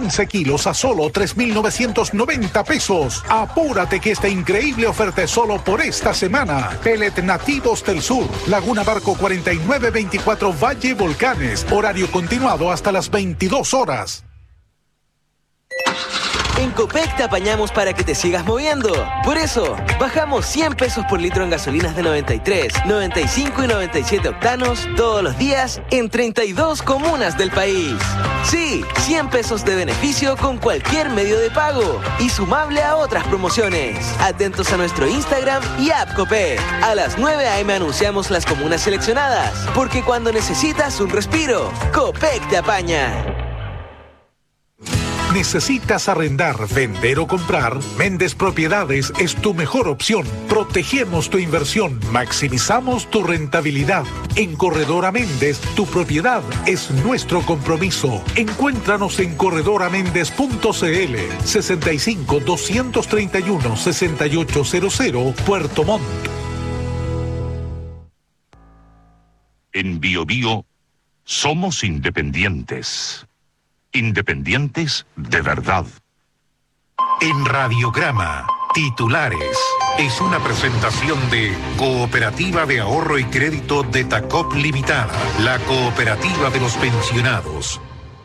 15 kilos a solo 3,990 pesos. Apúrate que esta increíble oferta es solo por esta semana. Pellet nativos del sur. Laguna Barco 4924 Valle Volcanes. Horario continuado hasta las 22 horas. En Copec te apañamos para que te sigas moviendo. Por eso, bajamos 100 pesos por litro en gasolinas de 93, 95 y 97 octanos todos los días en 32 comunas del país. Sí, 100 pesos de beneficio con cualquier medio de pago y sumable a otras promociones. Atentos a nuestro Instagram y app Copec. A las 9 a.m. anunciamos las comunas seleccionadas, porque cuando necesitas un respiro, Copec te apaña. ¿Necesitas arrendar, vender o comprar? Méndez Propiedades es tu mejor opción. Protegemos tu inversión, maximizamos tu rentabilidad. En Corredora Méndez, tu propiedad es nuestro compromiso. Encuéntranos en corredoramendez.cl 65 231 6800 Puerto Montt. En BioBio somos independientes. Independientes de verdad. En Radiograma, titulares. Es una presentación de Cooperativa de Ahorro y Crédito de Tacop Limitada, la cooperativa de los pensionados.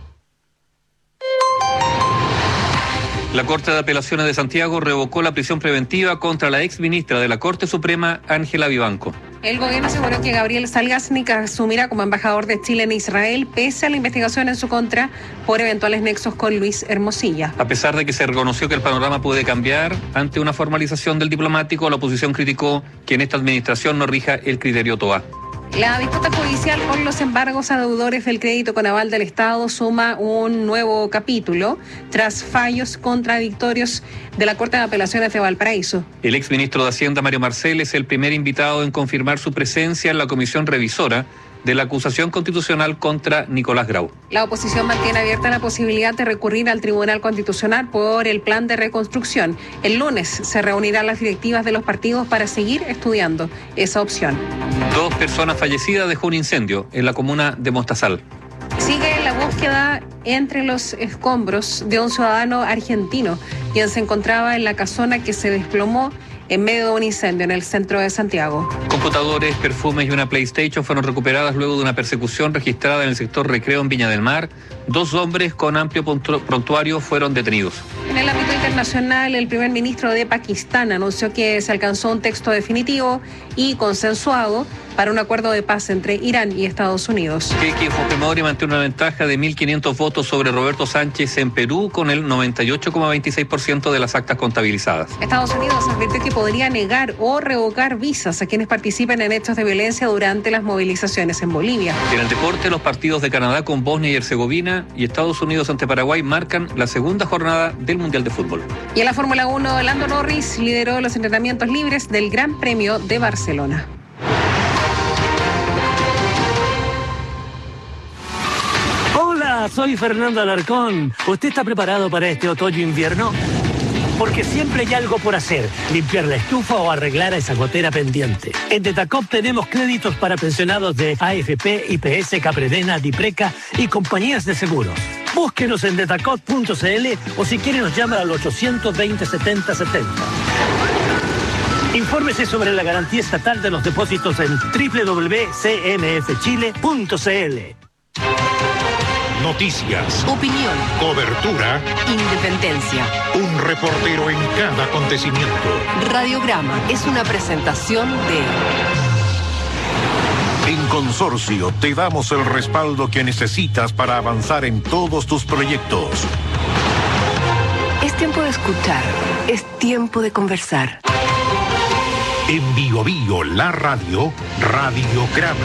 La Corte de Apelaciones de Santiago revocó la prisión preventiva contra la exministra de la Corte Suprema, Ángela Vivanco. El gobierno aseguró que Gabriel Salgásnik asumirá como embajador de Chile en Israel, pese a la investigación en su contra por eventuales nexos con Luis Hermosilla. A pesar de que se reconoció que el panorama puede cambiar ante una formalización del diplomático, la oposición criticó que en esta administración no rija el criterio TOA. La disputa judicial por los embargos a deudores del crédito con aval del Estado suma un nuevo capítulo tras fallos contradictorios de la Corte de Apelaciones de Valparaíso. El exministro de Hacienda, Mario Marcel, es el primer invitado en confirmar su presencia en la comisión revisora de la acusación constitucional contra Nicolás Grau. La oposición mantiene abierta la posibilidad de recurrir al Tribunal Constitucional por el plan de reconstrucción. El lunes se reunirán las directivas de los partidos para seguir estudiando esa opción. 2 personas fallecidas dejó un incendio en la comuna de Mostazal. Sigue la búsqueda entre los escombros de un ciudadano argentino, quien se encontraba en la casona que se desplomó en medio de un incendio en el centro de Santiago. Computadores, perfumes y una PlayStation fueron recuperadas luego de una persecución registrada en el sector Recreo en Viña del Mar. 2 hombres con amplio prontuario fueron detenidos. En el ámbito internacional, el primer ministro de Pakistán anunció que se alcanzó un texto definitivo y consensuado para un acuerdo de paz entre Irán y Estados Unidos. Keiki Fujimori mantiene una ventaja de 1.500 votos sobre Roberto Sánchez en Perú, con el 98,26% de las actas contabilizadas. Estados Unidos advirtió que podría negar o revocar visas a quienes participen en hechos de violencia durante las movilizaciones en Bolivia. En el deporte, los partidos de Canadá con Bosnia y Herzegovina y Estados Unidos ante Paraguay marcan la segunda jornada del Mundial de Fútbol. Y en la Fórmula 1, Lando Norris lideró los entrenamientos libres del Gran Premio de Barcelona. Hola, soy Fernando Alarcón. ¿Usted está preparado para este otoño-invierno? Porque siempre hay algo por hacer, limpiar la estufa o arreglar a esa gotera pendiente. En Detacop tenemos créditos para pensionados de AFP, IPS, Capredena, Dipreca y compañías de seguros. Búsquenos en detacop.cl o si quiere nos llama al 820-7070. Infórmese sobre la garantía estatal de los depósitos en www.cmfchile.cl. Noticias, opinión, cobertura, independencia. Un reportero en cada acontecimiento. Radiograma es una presentación de... En Consorcio te damos el respaldo que necesitas para avanzar en todos tus proyectos. Es tiempo de escuchar, es tiempo de conversar. En BioBio, la radio, Radiograma.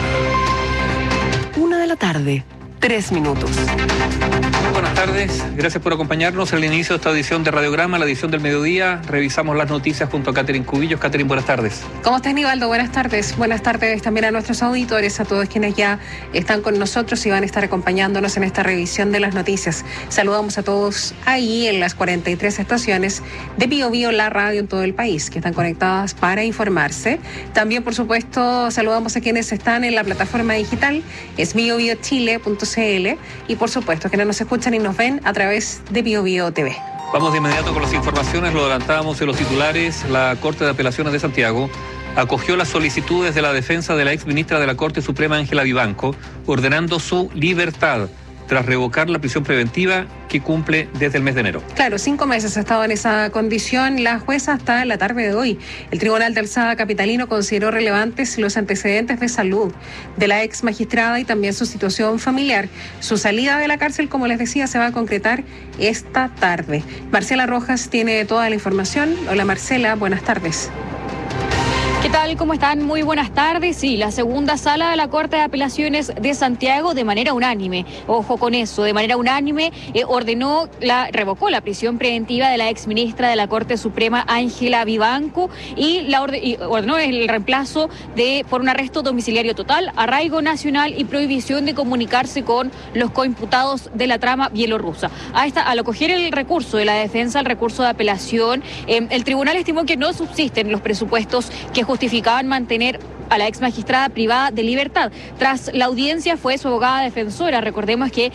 1:00 p.m. 3 minutos. Muy buenas tardes, gracias por acompañarnos en el inicio de esta edición de Radiograma, la edición del mediodía. Revisamos las noticias junto a Catherine Cubillos. Catherine, buenas tardes. ¿Cómo estás, Nivaldo? Buenas tardes. Buenas tardes también a nuestros auditores, a todos quienes ya están con nosotros y van a estar acompañándonos en esta revisión de las noticias. Saludamos a todos ahí en las 43 estaciones de BioBio, la radio en todo el país, que están conectadas para informarse. También, por supuesto, saludamos a quienes están en la plataforma digital, es biobiochile.cl, y por supuesto quienes nos escuchan y nos ven a través de BioBio TV. Vamos de inmediato con las informaciones, lo adelantábamos en los titulares. La Corte de Apelaciones de Santiago acogió las solicitudes de la defensa de la exministra de la Corte Suprema, Ángela Vivanco, ordenando su libertad tras revocar la prisión preventiva que cumple desde el mes de enero. Claro, 5 meses ha estado en esa condición la jueza hasta la tarde de hoy. El Tribunal de Alzada capitalino consideró relevantes los antecedentes de salud de la ex magistrada y también su situación familiar. Su salida de la cárcel, como les decía, se va a concretar esta tarde. Marcela Rojas tiene toda la información. Hola Marcela, buenas tardes. ¿Qué tal? ¿Cómo están? Muy buenas tardes. Sí, la segunda sala de la Corte de Apelaciones de Santiago de manera unánime, ojo con eso, de manera unánime revocó la prisión preventiva de la exministra de la Corte Suprema, Ángela Vivanco, y ordenó el reemplazo por un arresto domiciliario total, arraigo nacional y prohibición de comunicarse con los coimputados de la trama bielorrusa. Al acoger el recurso de la defensa, el recurso de apelación, el tribunal estimó que no subsisten los presupuestos que justificaban mantener a la ex magistrada privada de libertad. Tras la audiencia fue su abogada defensora. Recordemos que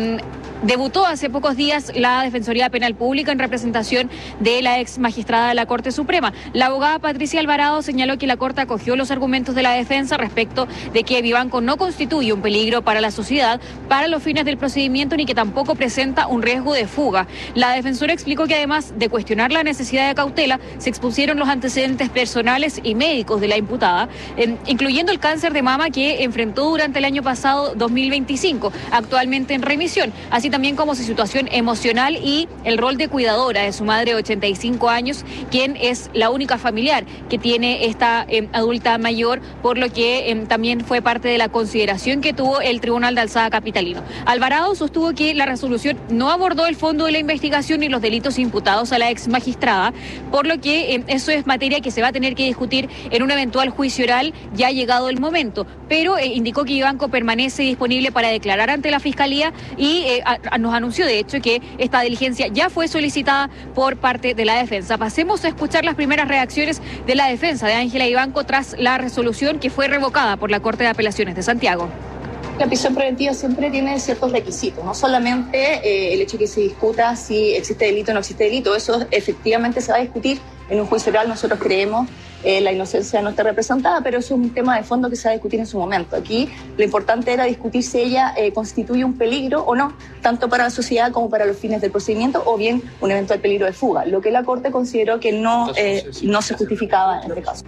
debutó hace pocos días la Defensoría Penal Pública en representación de la ex magistrada de la Corte Suprema. La abogada Patricia Alvarado señaló que la Corte acogió los argumentos de la defensa respecto de que Vivanco no constituye un peligro para la sociedad para los fines del procedimiento ni que tampoco presenta un riesgo de fuga. La defensora explicó que además de cuestionar la necesidad de cautela, se expusieron los antecedentes personales y médicos de la imputada, incluyendo el cáncer de mama que enfrentó durante el año pasado 2025, actualmente en remisión, así también como su situación emocional y el rol de cuidadora de su madre de 85 años, quien es la única familiar que tiene esta adulta mayor, por lo que también fue parte de la consideración que tuvo el Tribunal de Alzada capitalino. Alvarado sostuvo que la resolución no abordó el fondo de la investigación ni los delitos imputados a la ex magistrada, por lo que eso es materia que se va a tener que discutir en un eventual juicio oral ya llegado el momento, pero indicó que Vivanco permanece disponible para declarar ante la Fiscalía y nos anunció de hecho que esta diligencia ya fue solicitada por parte de la defensa. Pasemos a escuchar las primeras reacciones de la defensa de Ángela Vivanco tras la resolución que fue revocada por la Corte de Apelaciones de Santiago. La prisión preventiva siempre tiene ciertos requisitos, no solamente el hecho de que se discuta si existe delito o no existe delito, eso efectivamente se va a discutir en un juicio oral. Nosotros creemos la inocencia no está representada, pero eso es un tema de fondo que se va a discutir en su momento. Aquí lo importante era discutir si ella constituye un peligro o no, tanto para la sociedad como para los fines del procedimiento, o bien un eventual peligro de fuga, lo que la Corte consideró que no se justificaba en este caso.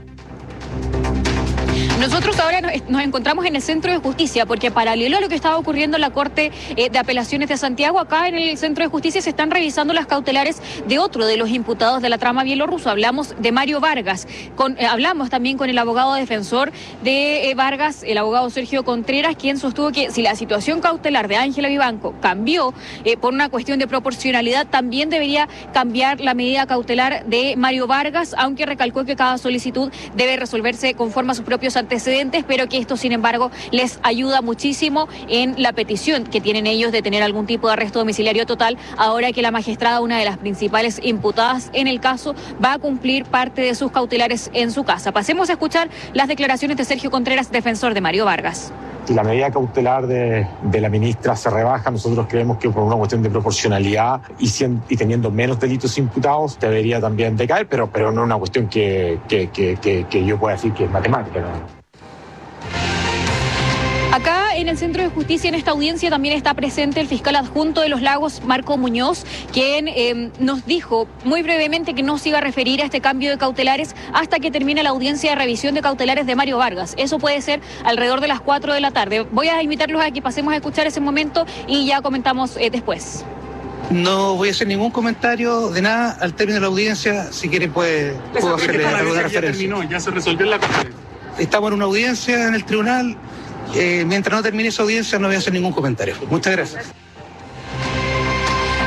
Nosotros ahora nos encontramos en el Centro de Justicia, porque paralelo a lo que estaba ocurriendo en la Corte de Apelaciones de Santiago, acá en el Centro de Justicia se están revisando las cautelares de otro de los imputados de la trama bielorrusa. Hablamos de Mario Vargas. Hablamos también con el abogado defensor de Vargas, el abogado Sergio Contreras, quien sostuvo que si la situación cautelar de Ángela Vivanco cambió por una cuestión de proporcionalidad, también debería cambiar la medida cautelar de Mario Vargas, aunque recalcó que cada solicitud debe resolverse conforme a sus propios antecedentes, pero que esto, sin embargo, les ayuda muchísimo en la petición que tienen ellos de tener algún tipo de arresto domiciliario total, ahora que la magistrada, una de las principales imputadas en el caso, va a cumplir parte de sus cautelares en su casa. Pasemos a escuchar las declaraciones de Sergio Contreras, defensor de Mario Vargas. Si la medida cautelar de la ministra se rebaja, nosotros creemos que por una cuestión de proporcionalidad y teniendo menos delitos imputados debería también decaer, pero no es una cuestión que yo pueda decir que es matemática, ¿no? Acá en el Centro de Justicia, en esta audiencia, también está presente el fiscal adjunto de Los Lagos, Marco Muñoz, quien nos dijo muy brevemente que no se iba a referir a este cambio de cautelares hasta que termine la audiencia de revisión de cautelares de Mario Vargas. Eso puede ser alrededor de las 4 de la tarde. Voy a invitarlos a que pasemos a escuchar ese momento y ya comentamos después. No voy a hacer ningún comentario de nada al término de la audiencia. Si quieren puedo hacerle alguna referencia. Ya se resolvió la conferencia. Estamos en una audiencia en el tribunal. Mientras no termine esa audiencia no voy a hacer ningún comentario. Muchas gracias.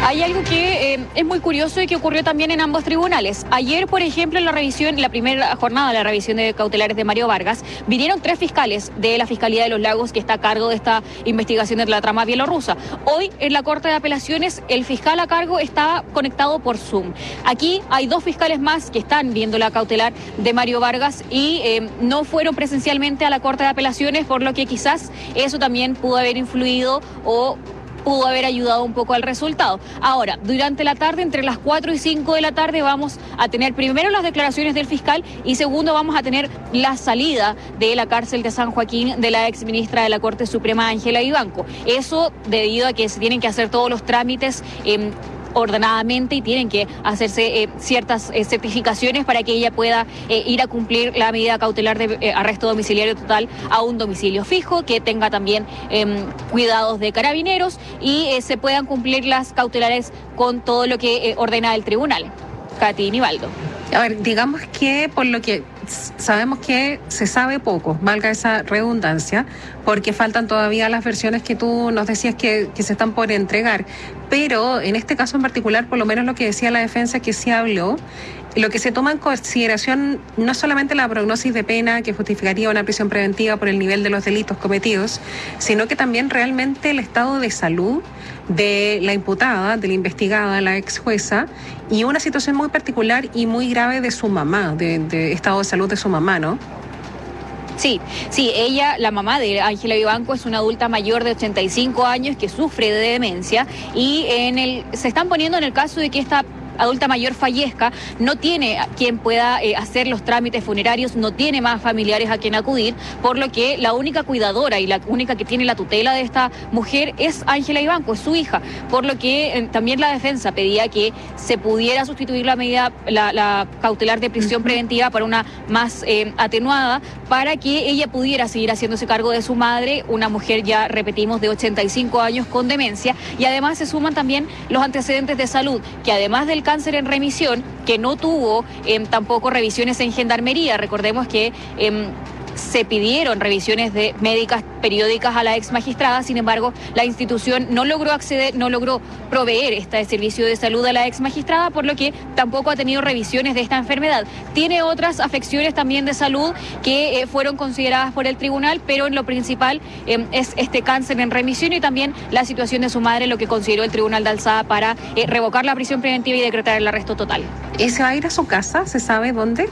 Hay algo que es muy curioso y que ocurrió también en ambos tribunales. Ayer, por ejemplo, en la primera jornada de la revisión de cautelares de Mario Vargas, vinieron 3 fiscales de la Fiscalía de los Lagos que está a cargo de esta investigación de la trama bielorrusa. Hoy, en la Corte de Apelaciones, el fiscal a cargo está conectado por Zoom. Aquí hay 2 fiscales más que están viendo la cautelar de Mario Vargas y no fueron presencialmente a la Corte de Apelaciones, por lo que quizás eso también pudo haber influido o pudo haber ayudado un poco al resultado. Ahora, durante la tarde, entre las 4 y 5 de la tarde, vamos a tener primero las declaraciones del fiscal y segundo vamos a tener la salida de la cárcel de San Joaquín de la ex ministra de la Corte Suprema, Ángela Vivanco. Eso debido a que se tienen que hacer todos los trámites ordenadamente y tienen que hacerse ciertas certificaciones para que ella pueda ir a cumplir la medida cautelar de arresto domiciliario total a un domicilio fijo, que tenga también cuidados de carabineros y se puedan cumplir las cautelares con todo lo que ordena el tribunal. Katy Nivaldo. A ver, digamos que por lo que sabemos que se sabe poco, valga esa redundancia, porque faltan todavía las versiones que tú nos decías que se están por entregar, pero en este caso en particular, por lo menos lo que decía la defensa que se habló, lo que se toma en consideración no solamente la prognosis de pena que justificaría una prisión preventiva por el nivel de los delitos cometidos, sino que también realmente el estado de salud de la imputada, de la investigada, la ex jueza, y una situación muy particular y muy grave de su mamá, de estado de salud de su mamá, ¿no? Sí, ella, la mamá de Ángela Vivanco, es una adulta mayor de 85 años que sufre de demencia y se están poniendo en el caso de que esta adulta mayor fallezca, no tiene quien pueda hacer los trámites funerarios, no tiene más familiares a quien acudir, por lo que la única cuidadora y la única que tiene la tutela de esta mujer es Ángela Vivanco, es su hija, por lo que también la defensa pedía que se pudiera sustituir la medida, la cautelar de prisión preventiva para una más atenuada, para que ella pudiera seguir haciéndose cargo de su madre, una mujer ya, repetimos, de 85 años con demencia, y además se suman también los antecedentes de salud, que además del cáncer en remisión, que no tuvo tampoco revisiones en gendarmería. Recordemos que se pidieron revisiones médicas periódicas a la ex magistrada, sin embargo, la institución no logró proveer este servicio de salud a la ex magistrada, por lo que tampoco ha tenido revisiones de esta enfermedad. Tiene otras afecciones también de salud que fueron consideradas por el tribunal, pero en lo principal es este cáncer en remisión y también la situación de su madre, lo que consideró el tribunal de alzada para revocar la prisión preventiva y decretar el arresto total. ¿Y se va a ir a su casa? ¿Se sabe dónde?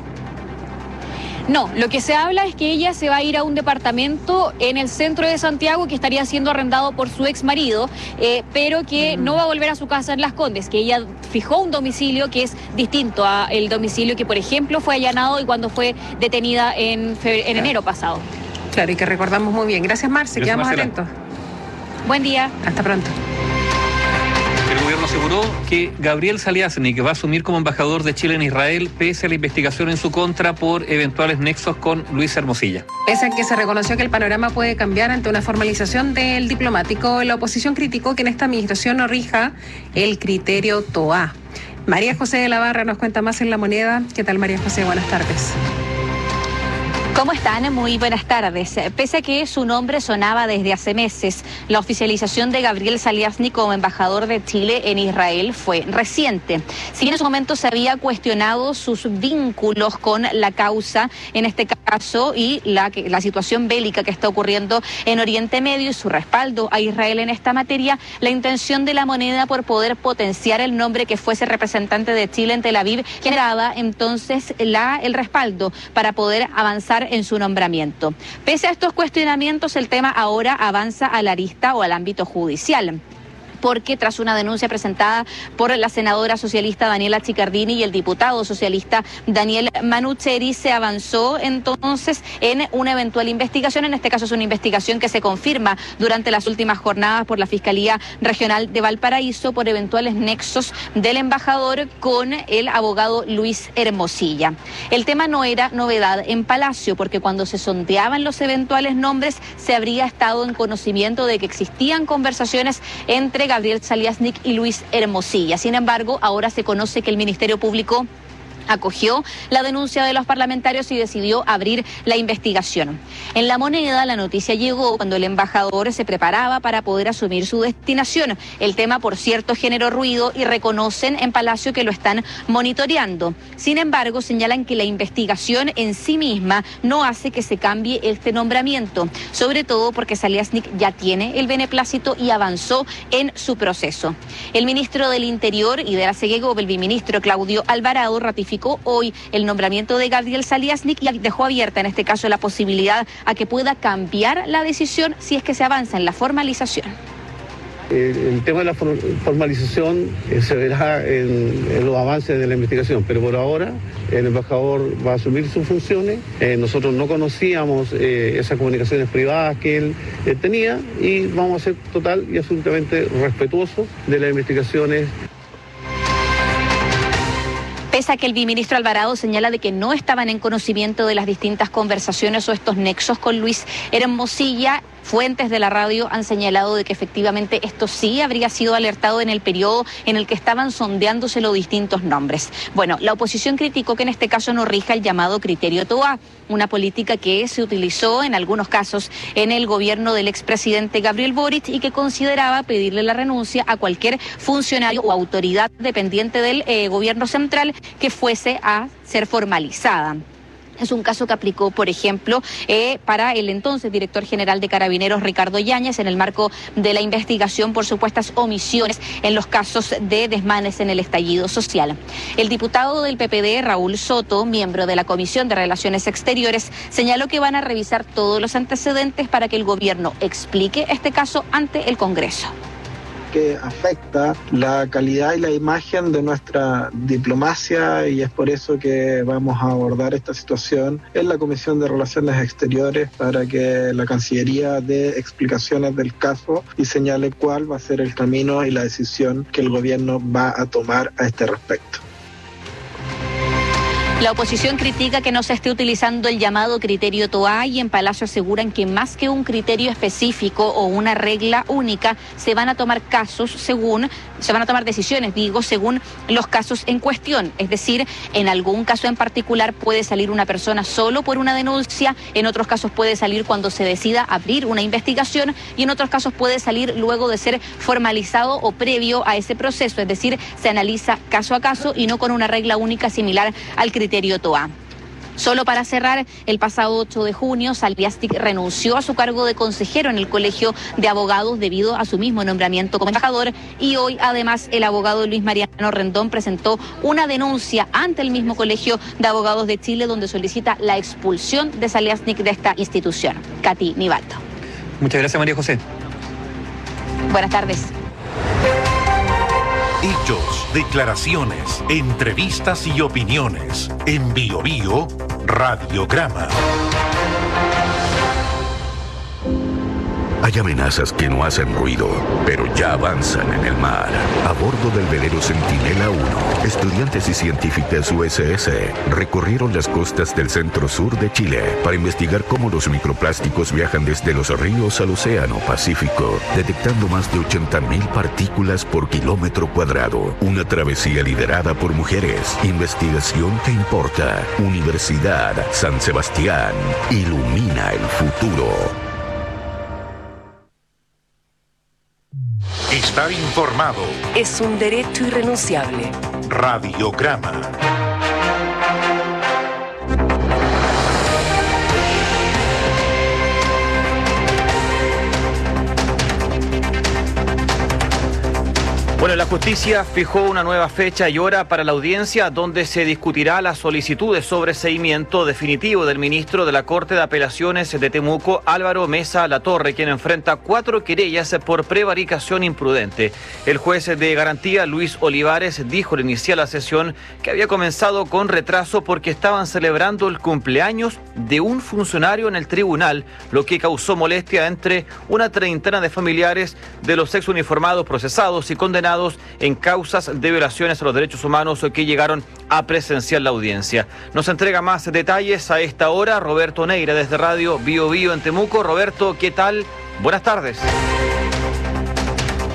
No, lo que se habla es que ella se va a ir a un departamento en el centro de Santiago que estaría siendo arrendado por su ex marido, pero que no va a volver a su casa en Las Condes, que ella fijó un domicilio que es distinto al domicilio que, por ejemplo, fue allanado y cuando fue detenida en enero pasado. Claro, y que recordamos muy bien. Gracias, Marce, quedamos atentos. Buen día. Hasta pronto. El gobierno aseguró que Gabriel Saliasnik va a asumir como embajador de Chile en Israel pese a la investigación en su contra por eventuales nexos con Luis Hermosilla. Pese a que se reconoció que el panorama puede cambiar ante una formalización del diplomático, la oposición criticó que en esta administración no rija el criterio TOA. María José de la Barra nos cuenta más en La Moneda. ¿Qué tal, María José? Buenas tardes. ¿Cómo están? Muy buenas tardes. Pese a que su nombre sonaba desde hace meses, la oficialización de Gabriel Saliasnik como embajador de Chile en Israel fue reciente. Si bien en su momento se había cuestionado sus vínculos con la causa, en este caso, y la situación bélica que está ocurriendo en Oriente Medio y su respaldo a Israel en esta materia, la intención de La Moneda por poder potenciar el nombre que fuese representante de Chile en Tel Aviv generaba entonces el respaldo para poder avanzar en su nombramiento. Pese a estos cuestionamientos, el tema ahora avanza a la arista o al ámbito judicial, porque tras una denuncia presentada por la senadora socialista Daniela Chiccardini y el diputado socialista Daniel Manucheri, se avanzó entonces en una eventual investigación. En este caso es una investigación que se confirma durante las últimas jornadas por la Fiscalía Regional de Valparaíso por eventuales nexos del embajador con el abogado Luis Hermosilla. El tema no era novedad en Palacio, porque cuando se sondeaban los eventuales nombres se habría estado en conocimiento de que existían conversaciones entre Gabriel Saliasnik y Luis Hermosilla. Sin embargo, ahora se conoce que el Ministerio Público acogió la denuncia de los parlamentarios y decidió abrir la investigación. En La Moneda, la noticia llegó cuando el embajador se preparaba para poder asumir su destinación. El tema, por cierto, generó ruido y reconocen en Palacio que lo están monitoreando. Sin embargo, señalan que la investigación en sí misma no hace que se cambie este nombramiento, sobre todo porque Zaliasnik ya tiene el beneplácito y avanzó en su proceso. El ministro del Interior y de la CEGEGOV, el viceministro Claudio Alvarado, ratificó hoy el nombramiento de Gabriel Zaliasnik y dejó abierta en este caso la posibilidad a que pueda cambiar la decisión si es que se avanza en la formalización. El tema de la formalización se verá en los avances de la investigación, pero por ahora el embajador va a asumir sus funciones. Nosotros no conocíamos esas comunicaciones privadas que él tenía y vamos a ser total y absolutamente respetuosos de las investigaciones. Pese a que el viceministro Alvarado señala de que no estaban en conocimiento de las distintas conversaciones o estos nexos con Luis Hermosilla, fuentes de la radio han señalado de que efectivamente esto sí habría sido alertado en el periodo en el que estaban sondeándose los distintos nombres. Bueno, la oposición criticó que en este caso no rija el llamado criterio TOA, una política que se utilizó en algunos casos en el gobierno del expresidente Gabriel Boric y que consideraba pedirle la renuncia a cualquier funcionario o autoridad dependiente del gobierno central que fuese a ser formalizada. Es un caso que aplicó, por ejemplo, para el entonces director general de Carabineros, Ricardo Yáñez, en el marco de la investigación por supuestas omisiones en los casos de desmanes en el estallido social. El diputado del PPD, Raúl Soto, miembro de la Comisión de Relaciones Exteriores, señaló que van a revisar todos los antecedentes para que el gobierno explique este caso ante el Congreso. Que afecta la calidad y la imagen de nuestra diplomacia y es por eso que vamos a abordar esta situación en la Comisión de Relaciones Exteriores para que la Cancillería dé explicaciones del caso y señale cuál va a ser el camino y la decisión que el gobierno va a tomar a este respecto. La oposición critica que no se esté utilizando el llamado criterio TOA y en Palacio aseguran que más que un criterio específico o una regla única, se van a tomar decisiones, según los casos en cuestión. Es decir, en algún caso en particular puede salir una persona solo por una denuncia, en otros casos puede salir cuando se decida abrir una investigación y en otros casos puede salir luego de ser formalizado o previo a ese proceso. Es decir, se analiza caso a caso y no con una regla única similar al criterio TOA. Solo para cerrar, el pasado 8 de junio, Zaliasnik renunció a su cargo de consejero en el Colegio de Abogados debido a su mismo nombramiento como embajador y hoy, además, el abogado Luis Mariano Rendón presentó una denuncia ante el mismo Colegio de Abogados de Chile donde solicita la expulsión de Zaliasnik de esta institución. Katy Nivaldo. Muchas gracias, María José. Buenas tardes. Hechos, declaraciones, entrevistas y opiniones. En BioBio, Radiograma. Hay amenazas que no hacen ruido, pero ya avanzan en el mar. A bordo del velero Centinela 1, estudiantes y científicas USS recorrieron las costas del centro-sur de Chile para investigar cómo los microplásticos viajan desde los ríos al Océano Pacífico, detectando más de 80.000 partículas por kilómetro cuadrado. Una travesía liderada por mujeres. Investigación que importa. Universidad San Sebastián. Ilumina el futuro. Estar informado es un derecho irrenunciable. Radiograma. Bueno, la justicia fijó una nueva fecha y hora para la audiencia donde se discutirá las solicitudes sobre seguimiento definitivo del ministro de la Corte de Apelaciones de Temuco, Álvaro Mesa Latorre, quien enfrenta 4 querellas por prevaricación imprudente. El juez de garantía, Luis Olivares, dijo al iniciar la sesión que había comenzado con retraso porque estaban celebrando el cumpleaños de un funcionario en el tribunal, lo que causó molestia entre una treintena de familiares de los exuniformados procesados y condenados en causas de violaciones a los derechos humanos que llegaron a presenciar la audiencia. Nos entrega más detalles a esta hora Roberto Neira desde Radio BioBio en Temuco. Roberto, ¿qué tal? Buenas tardes.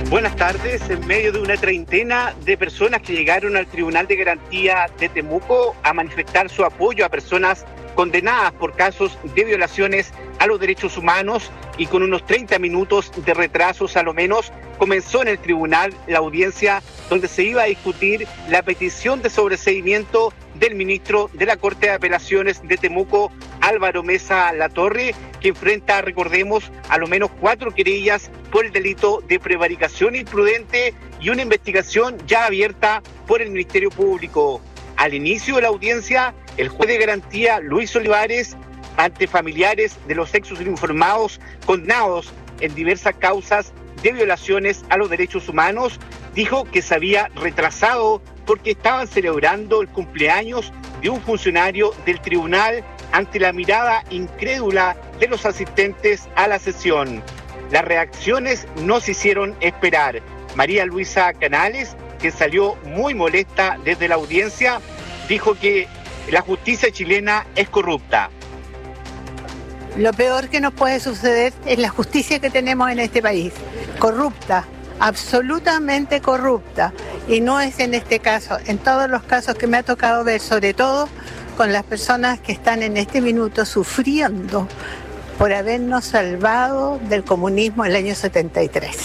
Buenas tardes. En medio de una treintena de personas que llegaron al Tribunal de Garantía de Temuco a manifestar su apoyo a personas condenadas por casos de violaciones a los derechos humanos, y con unos 30 minutos de retrasos a lo menos, comenzó en el tribunal la audiencia donde se iba a discutir la petición de sobreseimiento del ministro de la Corte de Apelaciones de Temuco, Álvaro Mesa Latorre, que enfrenta, recordemos, a lo menos 4 querellas por el delito de prevaricación imprudente y una investigación ya abierta por el Ministerio Público. Al inicio de la audiencia, el juez de garantía Luis Olivares, ante familiares de los exos uniformados condenados en diversas causas de violaciones a los derechos humanos, dijo que se había retrasado porque estaban celebrando el cumpleaños de un funcionario del tribunal, ante la mirada incrédula de los asistentes a la sesión. Las reacciones no se hicieron esperar. María Luisa Canales, que salió muy molesta desde la audiencia, dijo que la justicia chilena es corrupta. Lo peor que nos puede suceder es la justicia que tenemos en este país, corrupta, absolutamente corrupta, y no es en este caso, en todos los casos que me ha tocado ver, sobre todo con las personas que están en este minuto sufriendo por habernos salvado del comunismo en el año 73.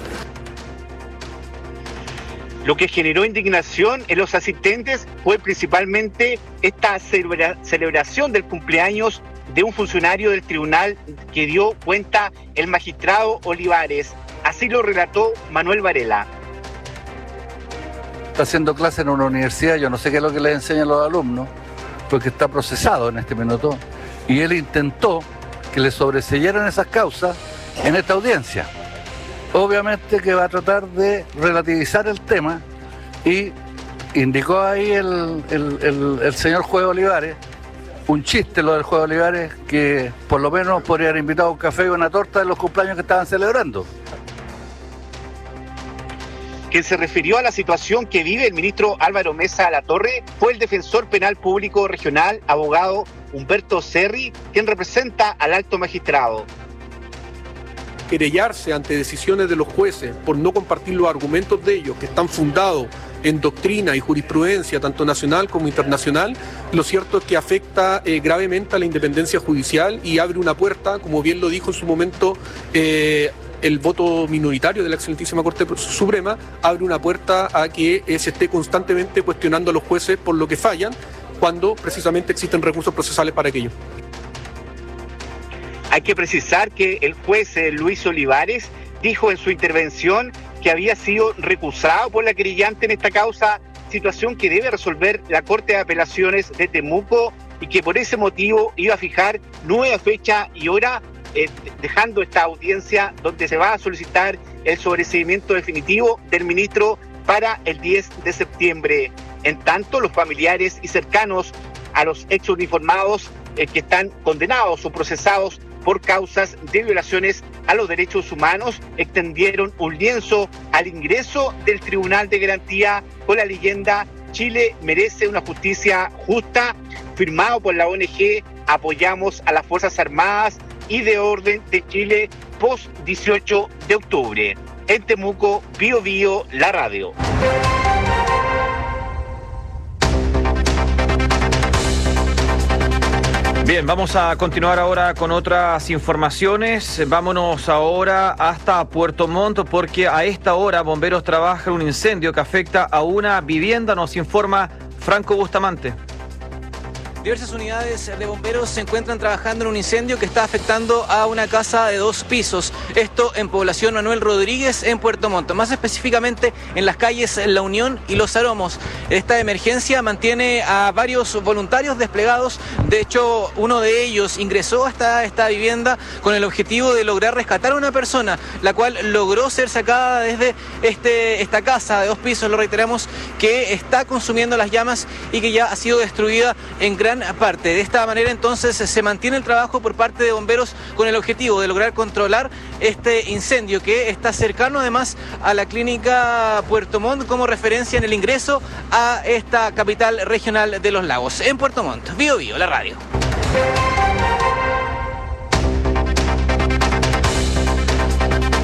Lo que generó indignación en los asistentes fue principalmente esta celebración del cumpleaños de un funcionario del tribunal que dio cuenta el magistrado Olivares. Así lo relató Manuel Varela. Está haciendo clase en una universidad, yo no sé qué es lo que le enseñan los alumnos, porque está procesado en este minuto, y él intentó que le sobreseyeran esas causas en esta audiencia. Obviamente que va a tratar de relativizar el tema, y indicó ahí el señor juez Olivares, un chiste lo del juez Olivares, que por lo menos podría haber invitado a un café y una torta en los cumpleaños que estaban celebrando. Quien se refirió a la situación que vive el ministro Álvaro Mesa Latorre fue el defensor penal público regional, abogado Humberto Serri, quien representa al alto magistrado. Querellarse ante decisiones de los jueces por no compartir los argumentos de ellos, que están fundados en doctrina y jurisprudencia, tanto nacional como internacional, lo cierto es que afecta gravemente a la independencia judicial y abre una puerta, como bien lo dijo en su momento el voto minoritario de la excelentísima Corte Suprema, abre una puerta a que se esté constantemente cuestionando a los jueces por lo que fallan, cuando precisamente existen recursos procesales para aquello. Hay que precisar que el juez Luis Olivares dijo en su intervención que había sido recusado por la querellante en esta causa, situación que debe resolver la Corte de Apelaciones de Temuco, y que por ese motivo iba a fijar nueva fecha y hora, dejando esta audiencia donde se va a solicitar el sobreseimiento definitivo del ministro para el 10 de septiembre. En tanto, los familiares y cercanos a los exuniformados que están condenados o procesados por causas de violaciones a los derechos humanos extendieron un lienzo al ingreso del Tribunal de Garantía con la leyenda "Chile merece una justicia justa", firmado por la ONG Apoyamos a las Fuerzas Armadas y de Orden de Chile post 18 de octubre. En Temuco, Bío Bío, la radio. Bien, vamos a continuar ahora con otras informaciones. Vámonos ahora hasta Puerto Montt, porque a esta hora bomberos trabajan un incendio que afecta a una vivienda, nos informa Franco Bustamante. Diversas unidades de bomberos se encuentran trabajando en un incendio que está afectando a una casa de 2 pisos. Esto en Población Manuel Rodríguez, en Puerto Montt, más específicamente en las calles La Unión y Los Aromos. Esta emergencia mantiene a varios voluntarios desplegados. De hecho, uno de ellos ingresó hasta esta vivienda con el objetivo de lograr rescatar a una persona, la cual logró ser sacada desde esta casa de 2 pisos, lo reiteramos, que está consumiendo las llamas y que ya ha sido destruida en gran parte. De esta manera entonces se mantiene el trabajo por parte de bomberos con el objetivo de lograr controlar este incendio, que está cercano además a la clínica Puerto Montt como referencia en el ingreso a esta capital regional de los lagos. En Puerto Montt, Bío Bío, la radio.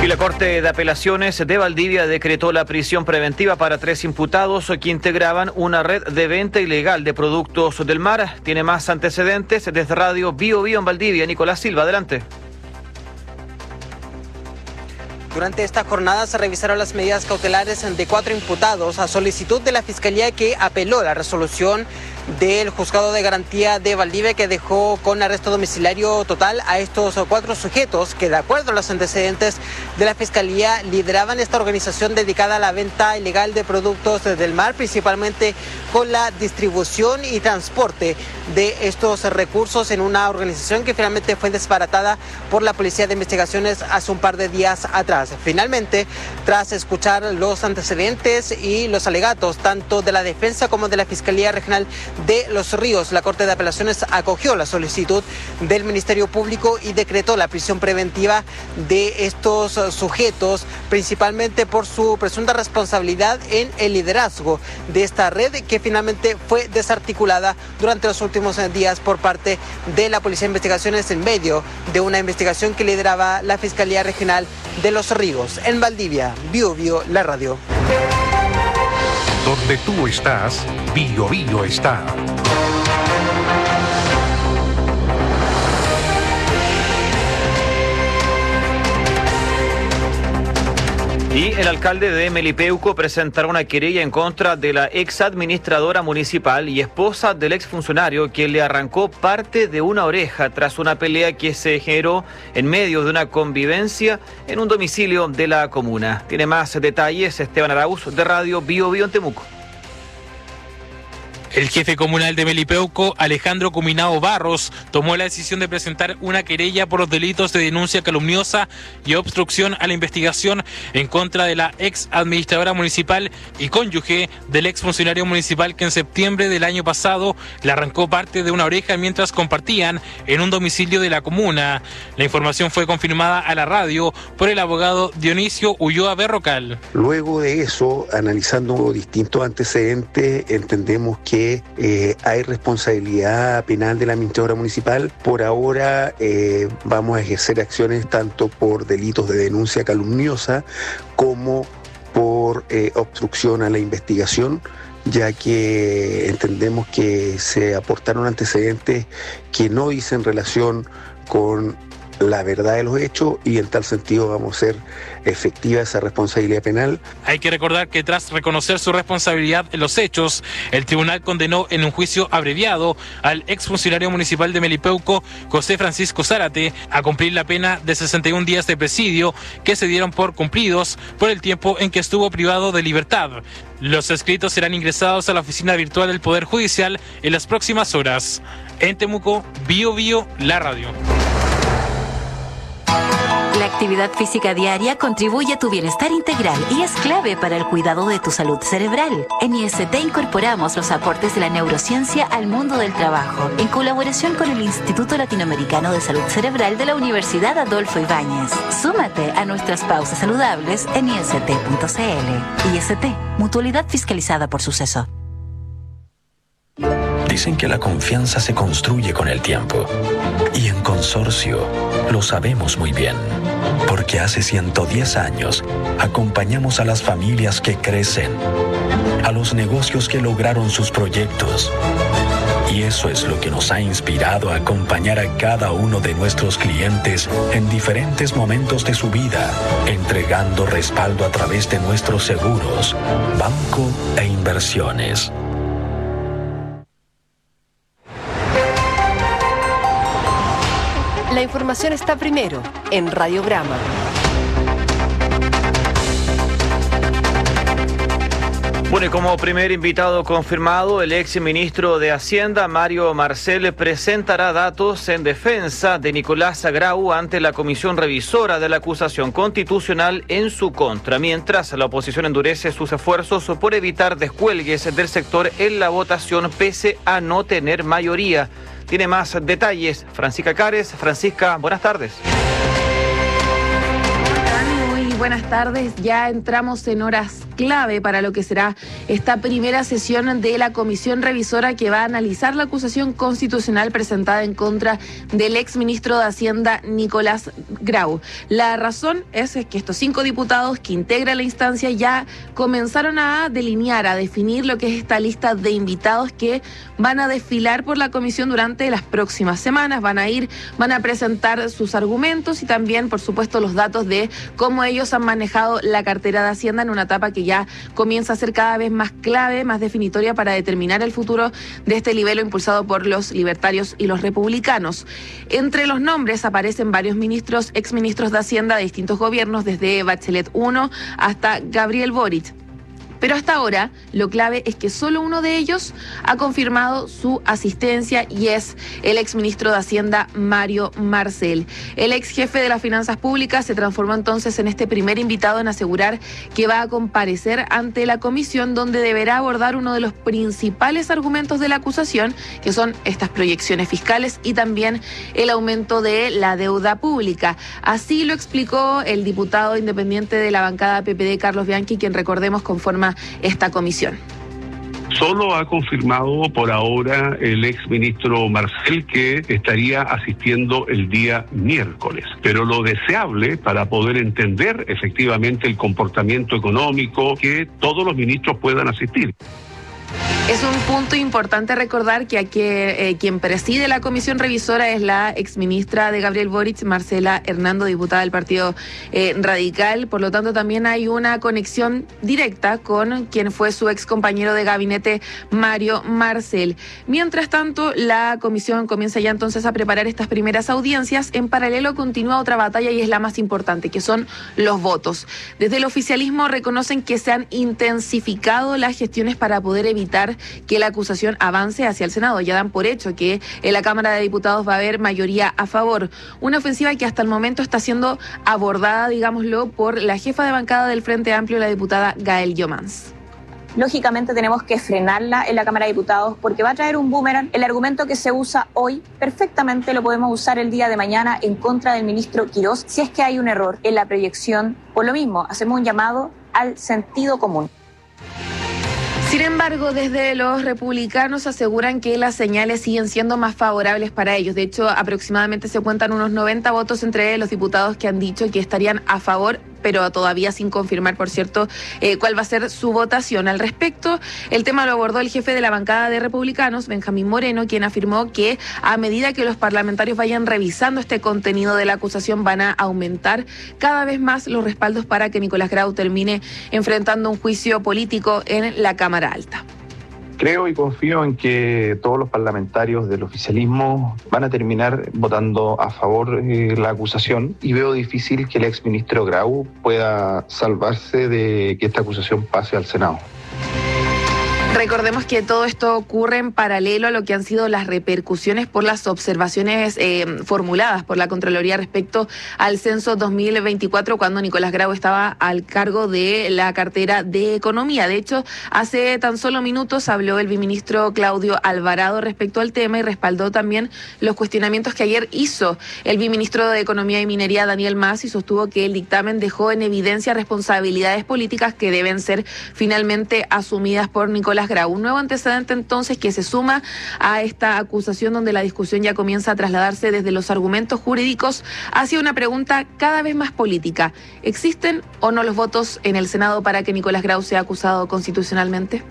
Y la Corte de Apelaciones de Valdivia decretó la prisión preventiva para 3 imputados que integraban una red de venta ilegal de productos del mar. Tiene más antecedentes desde Radio Bio Bio en Valdivia. Nicolás Silva, adelante. Durante esta jornada se revisaron las medidas cautelares de 4 imputados a solicitud de la Fiscalía, que apeló la resolución del Juzgado de Garantía de Valdivia, que dejó con arresto domiciliario total a estos 4 sujetos que, de acuerdo a los antecedentes de la Fiscalía, lideraban esta organización dedicada a la venta ilegal de productos del mar, principalmente con la distribución y transporte de estos recursos en una organización que finalmente fue desbaratada por la Policía de Investigaciones hace un par de días atrás. Finalmente, tras escuchar los antecedentes y los alegatos tanto de la defensa como de la Fiscalía Regional de Los Ríos, la Corte de Apelaciones acogió la solicitud del Ministerio Público y decretó la prisión preventiva de estos sujetos, principalmente por su presunta responsabilidad en el liderazgo de esta red, que finalmente fue desarticulada durante los últimos días por parte de la Policía de Investigaciones en medio de una investigación que lideraba la Fiscalía Regional de Los Ríos. En Valdivia, Bio Bio, la radio. Donde tú estás, Bio Bio está. Y el alcalde de Melipeuco presentará una querella en contra de la ex administradora municipal y esposa del exfuncionario, que le arrancó parte de una oreja tras una pelea que se generó en medio de una convivencia en un domicilio de la comuna. Tiene más detalles Esteban Arauz, de Radio Bio Bio en Temuco. El jefe comunal de Melipeuco, Alejandro Cuminao Barros, tomó la decisión de presentar una querella por los delitos de denuncia calumniosa y obstrucción a la investigación en contra de la ex administradora municipal y cónyuge del ex funcionario municipal, que en septiembre del año pasado le arrancó parte de una oreja mientras compartían en un domicilio de la comuna. La información fue confirmada a la radio por el abogado Dionisio Ulloa Berrocal. Luego de eso, analizando distintos antecedentes, entendemos que hay responsabilidad penal de la administradora municipal. Por ahora vamos a ejercer acciones tanto por delitos de denuncia calumniosa como por obstrucción a la investigación, ya que entendemos que se aportaron antecedentes que no dicen relación con la verdad de los hechos, y en tal sentido vamos a hacer efectiva esa responsabilidad penal. Hay que recordar que tras reconocer su responsabilidad en los hechos, el tribunal condenó en un juicio abreviado al exfuncionario municipal de Melipeuco, José Francisco Zárate, a cumplir la pena de 61 días de presidio que se dieron por cumplidos por el tiempo en que estuvo privado de libertad. Los escritos serán ingresados a la oficina virtual del Poder Judicial en las próximas horas. En Temuco, Bio Bio, la radio. La actividad física diaria contribuye a tu bienestar integral y es clave para el cuidado de tu salud cerebral. En IST incorporamos los aportes de la neurociencia al mundo del trabajo, en colaboración con el Instituto Latinoamericano de Salud Cerebral de la Universidad Adolfo Ibáñez. Súmate a nuestras pausas saludables en ist.cl. IST, mutualidad fiscalizada por Suceso. Dicen que la confianza se construye con el tiempo. Y en Consorcio lo sabemos muy bien. Porque hace 110 años acompañamos a las familias que crecen, a los negocios que lograron sus proyectos. Y eso es lo que nos ha inspirado a acompañar a cada uno de nuestros clientes en diferentes momentos de su vida, entregando respaldo a través de nuestros seguros, banco e inversiones. La información está primero en Radiograma. Bueno, y como primer invitado confirmado, el ex ministro de Hacienda, Mario Marcel, presentará datos en defensa de Nicolás Grau ante la comisión revisora de la acusación constitucional en su contra, mientras la oposición endurece sus esfuerzos por evitar descuelgues del sector en la votación pese a no tener mayoría. Tiene más detalles Francisca Cares. Francisca, buenas tardes. Muy buenas tardes. Ya entramos en horas clave para lo que será esta primera sesión de la comisión revisora que va a analizar la acusación constitucional presentada en contra del exministro de Hacienda Nicolás Grau. La razón es que estos 5 diputados que integran la instancia ya comenzaron a delinear, a definir lo que es esta lista de invitados que van a desfilar por la comisión durante las próximas semanas, van a presentar sus argumentos y también, por supuesto, los datos de cómo ellos han manejado la cartera de Hacienda en una etapa que ya comienza a ser cada vez más clave, más definitoria para determinar el futuro de este libelo impulsado por los libertarios y los republicanos. Entre los nombres aparecen varios ministros, exministros de Hacienda de distintos gobiernos, desde Bachelet I hasta Gabriel Boric. Pero hasta ahora lo clave es que solo uno de ellos ha confirmado su asistencia y es el exministro de Hacienda Mario Marcel. El ex jefe de las finanzas públicas se transformó entonces en este primer invitado en asegurar que va a comparecer ante la comisión, donde deberá abordar uno de los principales argumentos de la acusación, que son estas proyecciones fiscales y también el aumento de la deuda pública. Así lo explicó el diputado independiente de la bancada PPD, Carlos Bianchi, quien, recordemos, conforma esta comisión. Solo ha confirmado por ahora el exministro Marcel que estaría asistiendo el día miércoles. Pero lo deseable para poder entender efectivamente el comportamiento económico, que todos los ministros puedan asistir. Es un punto importante recordar que quien preside la comisión revisora es la exministra de Gabriel Boric, Marcela Hernando, diputada del Partido Radical. Por lo tanto, también hay una conexión directa con quien fue su ex compañero de gabinete, Mario Marcel. Mientras tanto, la comisión comienza ya entonces a preparar estas primeras audiencias. En paralelo continúa otra batalla y es la más importante, que son los votos. Desde el oficialismo reconocen que se han intensificado las gestiones para poder evitar que la acusación avance hacia el Senado. Ya dan por hecho que en la Cámara de Diputados va a haber mayoría a favor. Una ofensiva que hasta el momento está siendo abordada, digámoslo, por la jefa de bancada del Frente Amplio, la diputada Gael Llomans. Lógicamente tenemos que frenarla en la Cámara de Diputados porque va a traer un boomerang. El argumento que se usa hoy perfectamente lo podemos usar el día de mañana en contra del ministro Quirós si es que hay un error en la proyección. Por lo mismo, hacemos un llamado al sentido común. Sin embargo, desde los republicanos aseguran que las señales siguen siendo más favorables para ellos. De hecho, aproximadamente se cuentan unos 90 votos entre los diputados que han dicho que estarían a favor, pero todavía sin confirmar, por cierto, cuál va a ser su votación. Al respecto, el tema lo abordó el jefe de la bancada de republicanos, Benjamín Moreno, quien afirmó que a medida que los parlamentarios vayan revisando este contenido de la acusación, van a aumentar cada vez más los respaldos para que Nicolás Grau termine enfrentando un juicio político en la Cámara Alta. Creo y confío en que todos los parlamentarios del oficialismo van a terminar votando a favor de la acusación, y veo difícil que el exministro Grau pueda salvarse de que esta acusación pase al Senado. Recordemos que todo esto ocurre en paralelo a lo que han sido las repercusiones por las observaciones formuladas por la Contraloría respecto al censo 2024, cuando Nicolás Grau estaba al cargo de la cartera de Economía. De hecho, hace tan solo minutos habló el viceministro Claudio Alvarado respecto al tema y respaldó también los cuestionamientos que ayer hizo el viceministro de Economía y Minería, Daniel Mas, y sostuvo que el dictamen dejó en evidencia responsabilidades políticas que deben ser finalmente asumidas por Nicolás Grau. Un nuevo antecedente entonces que se suma a esta acusación, donde la discusión ya comienza a trasladarse desde los argumentos jurídicos hacia una pregunta cada vez más política. ¿Existen o no los votos en el Senado para que Nicolás Grau sea acusado constitucionalmente?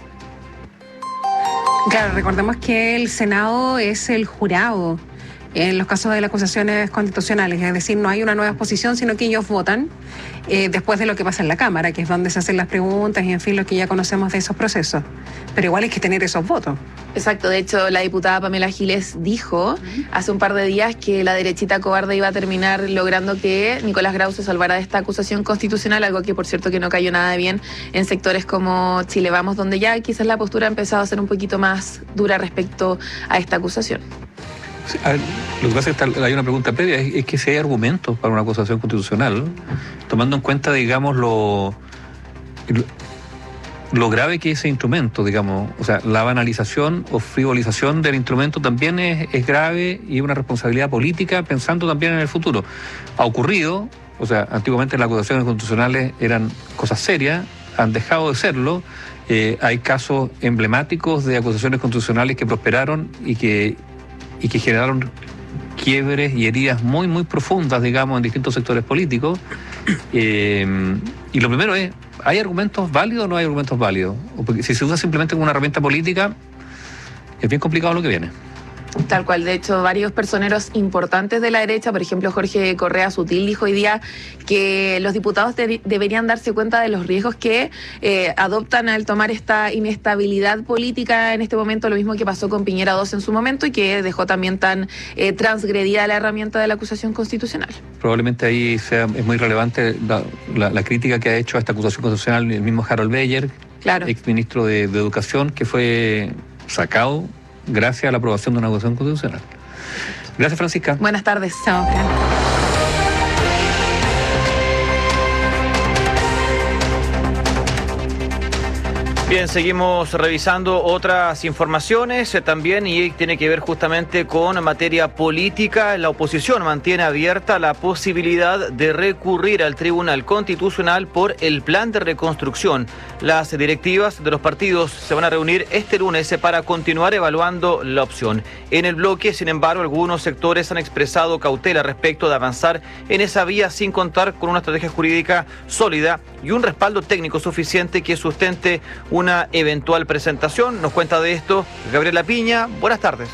Claro, recordemos que el Senado es el jurado en los casos de las acusaciones constitucionales, es decir, no hay una nueva exposición, sino que ellos votan después de lo que pasa en la Cámara, que es donde se hacen las preguntas y, en fin, lo que ya conocemos de esos procesos. Pero igual hay que tener esos votos. Exacto, de hecho, la diputada Pamela Giles dijo hace un par de días que la derechita cobarde iba a terminar logrando que Nicolás Grau se salvara de esta acusación constitucional, algo que, por cierto, que no cayó nada bien en sectores como Chile Vamos, donde ya quizás la postura ha empezado a ser un poquito más dura respecto a esta acusación. Lo que pasa es que hay una pregunta previa, es que si hay argumentos para una acusación constitucional, tomando en cuenta, digamos, lo grave que es ese instrumento, digamos, o sea, la banalización o frivolización del instrumento también es grave y es una responsabilidad política, pensando también en el futuro. Ha ocurrido, o sea, antiguamente las acusaciones constitucionales eran cosas serias, han dejado de serlo. Hay casos emblemáticos de acusaciones constitucionales que prosperaron y que generaron quiebres y heridas muy, muy profundas, digamos, en distintos sectores políticos. Y lo primero es, ¿hay argumentos válidos o no hay argumentos válidos? Porque si se usa simplemente como una herramienta política, es bien complicado lo que viene. Tal cual, de hecho, varios personeros importantes de la derecha, por ejemplo, Jorge Correa Sutil, dijo hoy día que los diputados deberían darse cuenta de los riesgos que adoptan al tomar esta inestabilidad política en este momento, lo mismo que pasó con Piñera II en su momento y que dejó también tan transgredida la herramienta de la acusación constitucional. Probablemente ahí es muy relevante la crítica que ha hecho a esta acusación constitucional el mismo Harold Beyer, claro, exministro de Educación, que fue sacado gracias a la aprobación de una acusación constitucional. Gracias, Francisca. Buenas tardes. Chao, Fran. Bien, seguimos revisando otras informaciones también y tiene que ver justamente con materia política. La oposición mantiene abierta la posibilidad de recurrir al Tribunal Constitucional por el plan de reconstrucción. Las directivas de los partidos se van a reunir este lunes para continuar evaluando la opción. En el bloque, sin embargo, algunos sectores han expresado cautela respecto de avanzar en esa vía sin contar con una estrategia jurídica sólida y un respaldo técnico suficiente que sustente una eventual presentación. Nos cuenta de esto Gabriela Piña. Buenas tardes.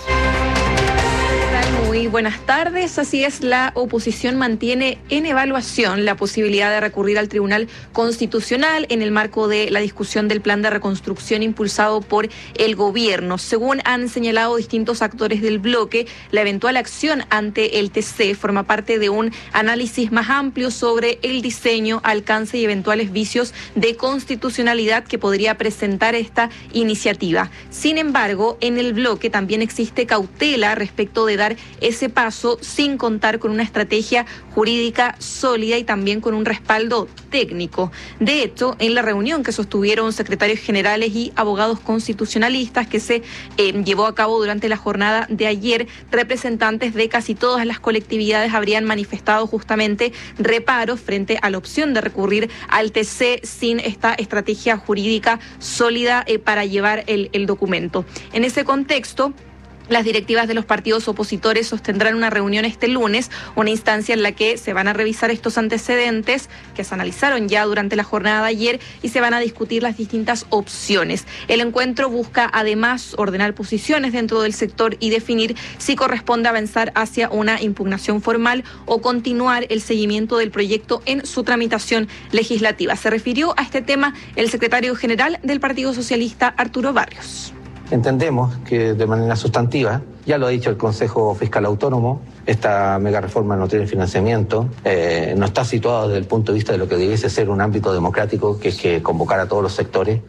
Muy buenas tardes. Así es, la oposición mantiene en evaluación la posibilidad de recurrir al Tribunal Constitucional en el marco de la discusión del plan de reconstrucción impulsado por el gobierno. Según han señalado distintos actores del bloque, la eventual acción ante el TC forma parte de un análisis más amplio sobre el diseño, alcance y eventuales vicios de constitucionalidad que podría presentar esta iniciativa. Sin embargo, en el bloque también existe cautela respecto de dar ese paso sin contar con una estrategia jurídica sólida y también con un respaldo técnico. De hecho, en la reunión que sostuvieron secretarios generales y abogados constitucionalistas que se llevó a cabo durante la jornada de ayer, representantes de casi todas las colectividades habrían manifestado justamente reparos frente a la opción de recurrir al TC sin esta estrategia jurídica sólida para llevar el documento. En ese contexto, las directivas de los partidos opositores sostendrán una reunión este lunes, una instancia en la que se van a revisar estos antecedentes que se analizaron ya durante la jornada de ayer y se van a discutir las distintas opciones. El encuentro busca además ordenar posiciones dentro del sector y definir si corresponde avanzar hacia una impugnación formal o continuar el seguimiento del proyecto en su tramitación legislativa. Se refirió a este tema el secretario general del Partido Socialista, Arturo Barrios. Entendemos que de manera sustantiva, ya lo ha dicho el Consejo Fiscal Autónomo, esta mega reforma no tiene financiamiento, no está situada desde el punto de vista de lo que debiese ser un ámbito democrático, que es que convocar a todos los sectores.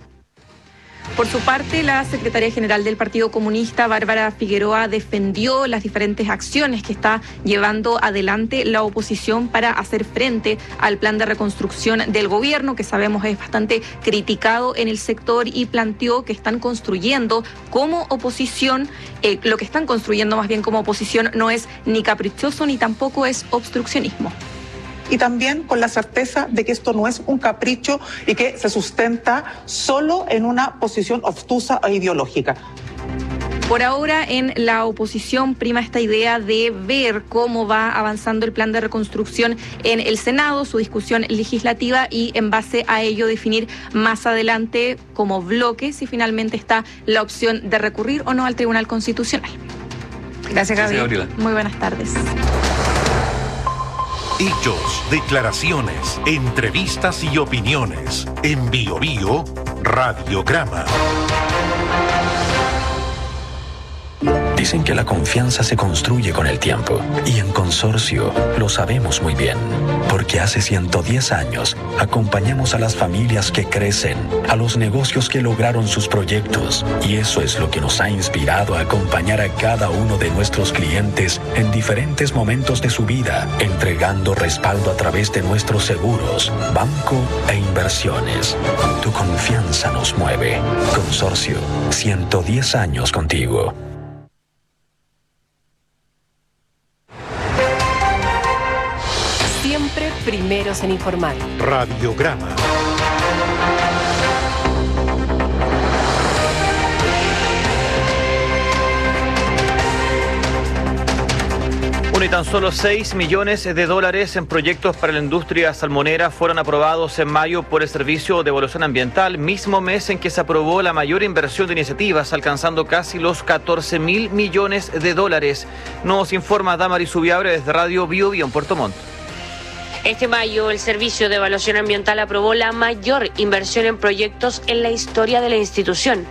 Por su parte, la secretaria general del Partido Comunista, Bárbara Figueroa, defendió las diferentes acciones que está llevando adelante la oposición para hacer frente al plan de reconstrucción del gobierno, que sabemos es bastante criticado en el sector, y planteó que están construyendo como oposición, lo que están construyendo más bien como oposición no es ni caprichoso ni tampoco es obstruccionismo. Y también con la certeza de que esto no es un capricho y que se sustenta solo en una posición obtusa e ideológica. Por ahora, en la oposición prima esta idea de ver cómo va avanzando el plan de reconstrucción en el Senado, su discusión legislativa, y en base a ello definir más adelante como bloque si finalmente está la opción de recurrir o no al Tribunal Constitucional. Gracias, Gabriela. Muy buenas tardes. Hechos, declaraciones, entrevistas y opiniones. En Bio Bio, Radiograma. Dicen que la confianza se construye con el tiempo, y en Consorcio lo sabemos muy bien, porque hace 110 años acompañamos a las familias que crecen, a los negocios que lograron sus proyectos, y eso es lo que nos ha inspirado a acompañar a cada uno de nuestros clientes en diferentes momentos de su vida, entregando respaldo a través de nuestros seguros, banco e inversiones. Tu confianza nos mueve. Consorcio, 110 años contigo. Siempre primeros en informar. Radiograma. Bueno, y tan solo 6 millones de dólares en proyectos para la industria salmonera fueron aprobados en mayo por el Servicio de Evaluación Ambiental, mismo mes en que se aprobó la mayor inversión de iniciativas, alcanzando casi los 14.000 millones de dólares. Nos informa Damaris Subiabre desde Radio Bio Bio en Puerto Montt. Este mayo, el Servicio de Evaluación Ambiental aprobó la mayor inversión en proyectos en la historia de la institución.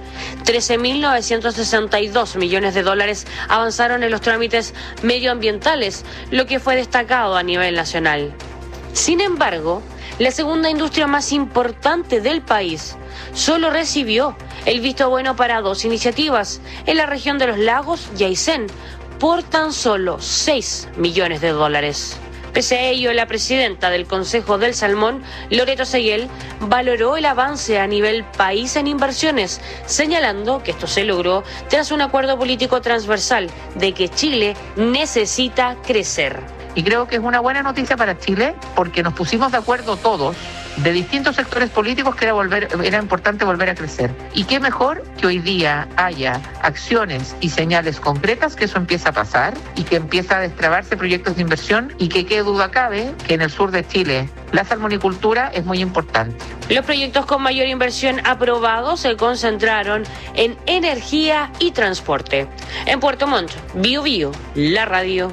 13.962 millones de dólares avanzaron en los trámites medioambientales, lo que fue destacado a nivel nacional. Sin embargo, la segunda industria más importante del país solo recibió el visto bueno para 2 iniciativas en la región de los lagos y Aysén, por tan solo 6 millones de dólares. Pese a ello, la presidenta del Consejo del Salmón, Loreto Seguel, valoró el avance a nivel país en inversiones, señalando que esto se logró tras un acuerdo político transversal de que Chile necesita crecer. Y creo que es una buena noticia para Chile porque nos pusimos de acuerdo todos, de distintos sectores políticos, que era importante volver a crecer. Y qué mejor que hoy día haya acciones y señales concretas que eso empieza a pasar y que empieza a destrabarse proyectos de inversión, y que qué duda cabe que en el sur de Chile la salmonicultura es muy importante. Los proyectos con mayor inversión aprobados se concentraron en energía y transporte. En Puerto Montt, Bio Bio, la radio.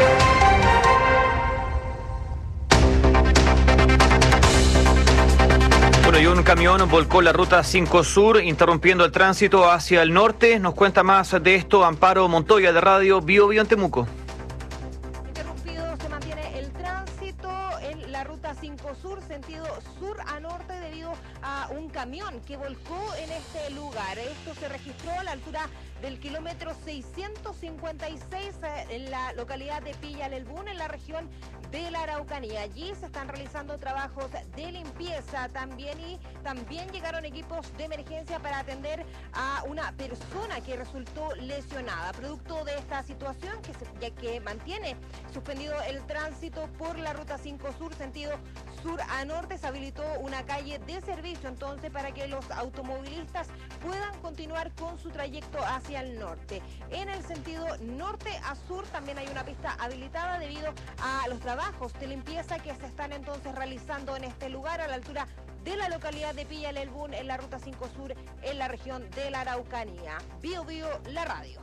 Bueno, y un camión volcó la ruta 5 Sur, interrumpiendo el tránsito hacia el norte. Nos cuenta más de esto Amparo Montoya de Radio Bio Bio en Temuco. Interrumpido se mantiene el tránsito en la ruta 5 Sur, sentido sur a norte, debido a un camión que volcó en este lugar. Esto se registró a la altura del kilómetro 656 en la localidad de Pilla el Elbún, en la región de la Araucanía. Allí se están realizando trabajos de limpieza también, y también llegaron equipos de emergencia para atender a una persona que resultó lesionada. Producto de esta situación, ya que mantiene suspendido el tránsito por la ruta 5 Sur, sentido sur a norte, se habilitó una calle de servicio entonces para que los automovilistas puedan continuar con su trayecto hacia el norte. En el sentido norte a sur también hay una pista habilitada debido a los trabajos de limpieza que se están entonces realizando en este lugar a la altura de la localidad de Pilla el Elbún, en la ruta 5 Sur, en la región de la Araucanía. Bio Bio, la radio.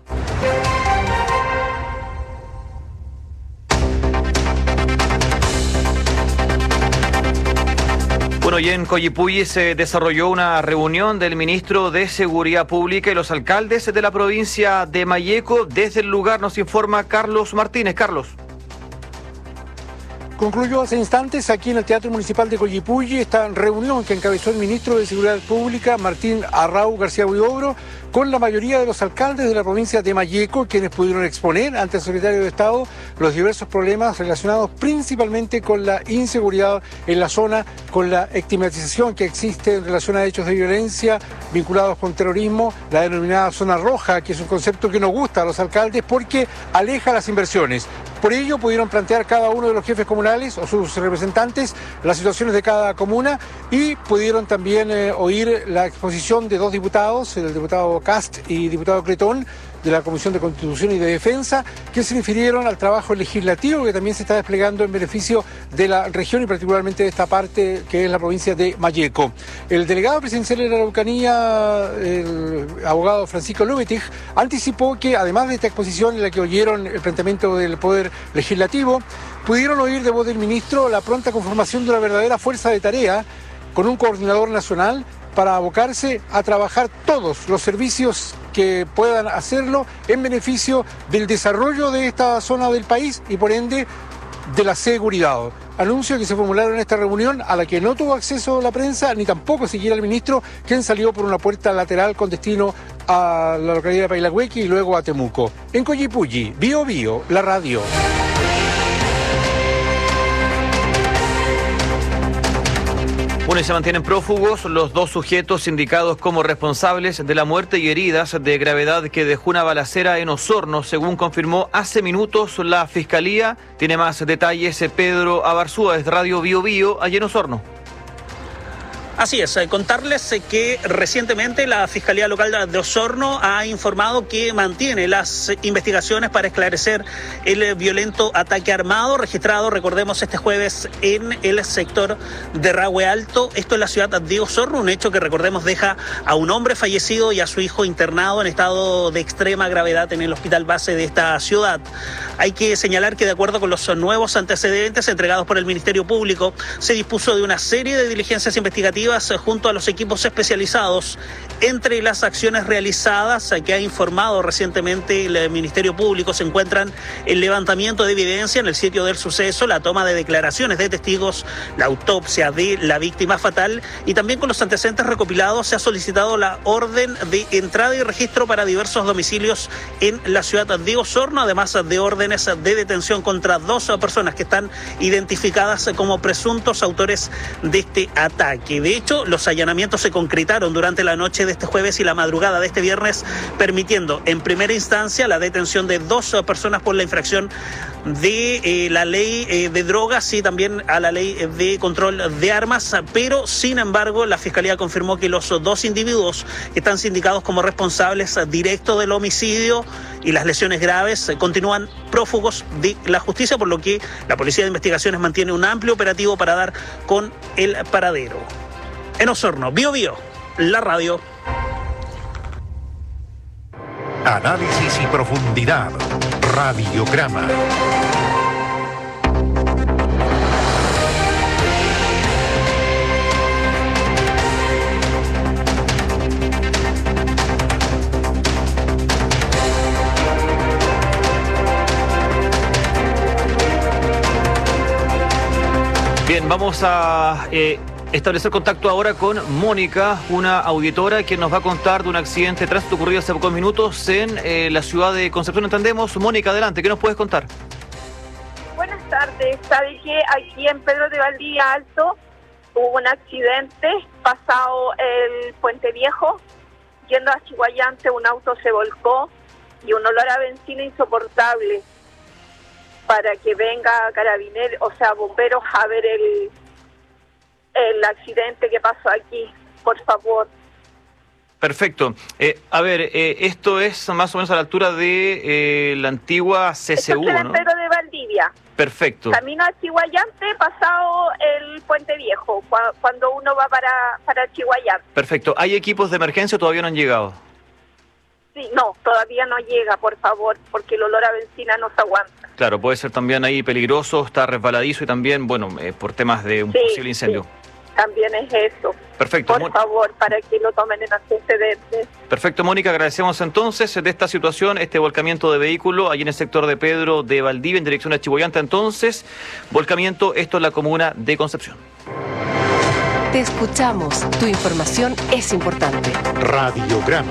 Bueno, y en Coyipulli se desarrolló una reunión del ministro de Seguridad Pública y los alcaldes de la provincia de Malleco. Desde el lugar nos informa Carlos Martínez. Carlos. Concluyó hace instantes aquí en el Teatro Municipal de Coyipulli esta reunión que encabezó el ministro de Seguridad Pública, Martín Arrau García Huidobro, con la mayoría de los alcaldes de la provincia de Malleco, quienes pudieron exponer ante el secretario de Estado los diversos problemas relacionados principalmente con la inseguridad en la zona, con la estigmatización que existe en relación a hechos de violencia vinculados con terrorismo, la denominada zona roja, que es un concepto que no gusta a los alcaldes porque aleja las inversiones. Por ello pudieron plantear cada uno de los jefes comunales o sus representantes las situaciones de cada comuna, y pudieron también oír la exposición de 2 diputados, el diputado Cast y diputado Cretón, de la Comisión de Constitución y de Defensa, que se refirieron al trabajo legislativo que también se está desplegando en beneficio de la región y particularmente de esta parte que es la provincia de Malleco. El delegado presidencial de la Araucanía, el abogado Francisco Lubetich, anticipó que además de esta exposición en la que oyeron el planteamiento del Poder Legislativo, pudieron oír de voz del ministro la pronta conformación de una verdadera fuerza de tarea con un coordinador nacional para abocarse a trabajar todos los servicios que puedan hacerlo en beneficio del desarrollo de esta zona del país y por ende de la seguridad. Anuncios que se formularon en esta reunión a la que no tuvo acceso la prensa ni tampoco siquiera el ministro, quien salió por una puerta lateral con destino a la localidad de Pailagüequi y luego a Temuco. En Coyipulli, Bio Bio, la radio. Bueno, y se mantienen prófugos los 2 sujetos indicados como responsables de la muerte y heridas de gravedad que dejó una balacera en Osorno, según confirmó hace minutos la Fiscalía. Tiene más detalles Pedro Abarzúa, desde Radio Bio Bio, allí en Osorno. Así es, contarles que recientemente la Fiscalía Local de Osorno ha informado que mantiene las investigaciones para esclarecer el violento ataque armado registrado, recordemos, este jueves en el sector de Rahue Alto, esto en la ciudad de Osorno, un hecho que, recordemos, deja a un hombre fallecido y a su hijo internado en estado de extrema gravedad en el hospital base de esta ciudad. Hay que señalar que, de acuerdo con los nuevos antecedentes entregados por el Ministerio Público, se dispuso de una serie de diligencias investigativas junto a los equipos especializados. Entre las acciones realizadas que ha informado recientemente el Ministerio Público se encuentran el levantamiento de evidencia en el sitio del suceso, la toma de declaraciones de testigos, la autopsia de la víctima fatal, y también con los antecedentes recopilados se ha solicitado la orden de entrada y registro para diversos domicilios en la ciudad de Osorno, además de órdenes de detención contra 2 personas que están identificadas como presuntos autores de este ataque. De hecho, los allanamientos se concretaron durante la noche de este jueves y la madrugada de este viernes, permitiendo en primera instancia la detención de 2 personas por la infracción de la ley de drogas y también a la ley de control de armas, pero sin embargo la Fiscalía confirmó que los 2 individuos que están sindicados como responsables directos del homicidio y las lesiones graves continúan prófugos de la justicia, por lo que la Policía de Investigaciones mantiene un amplio operativo para dar con el paradero. En Osorno, Bio Bio, la radio. Análisis y profundidad. Radiograma. Bien, vamos a establecer contacto ahora con Mónica, una auditora que nos va a contar de un accidente de tránsito ocurrido hace pocos minutos en la ciudad de Concepción, entendemos. Mónica, adelante, ¿qué nos puedes contar? Buenas tardes. ¿Sabe que aquí en Pedro de Valdivia Alto hubo un accidente pasado el Puente Viejo? Yendo a Chihuayante, un auto se volcó y un olor a benzina insoportable. Para que venga carabineros, o sea, bomberos a ver el accidente que pasó aquí, por favor. Perfecto. Esto es más o menos a la altura de la antigua CCU, ¿no? ¿no? Pedro de Valdivia. Perfecto. Camino a Chihuayante, pasado el Puente Viejo, cuando uno va para Chihuayante. Perfecto. ¿Hay equipos de emergencia o todavía no han llegado? Sí, no, todavía no llega, por favor, porque el olor a benzina no se aguanta. Claro, puede ser también ahí peligroso, está resbaladizo y también, bueno, por temas de un posible incendio. Sí. También es eso. Perfecto. Por favor, para que lo tomen en antecedentes. Perfecto, Mónica, agradecemos entonces de esta situación, este volcamiento de vehículo allí en el sector de Pedro de Valdivia en dirección a Chihuayante. Entonces, volcamiento, esto en la comuna de Concepción. Te escuchamos, tu información es importante. Radiograma.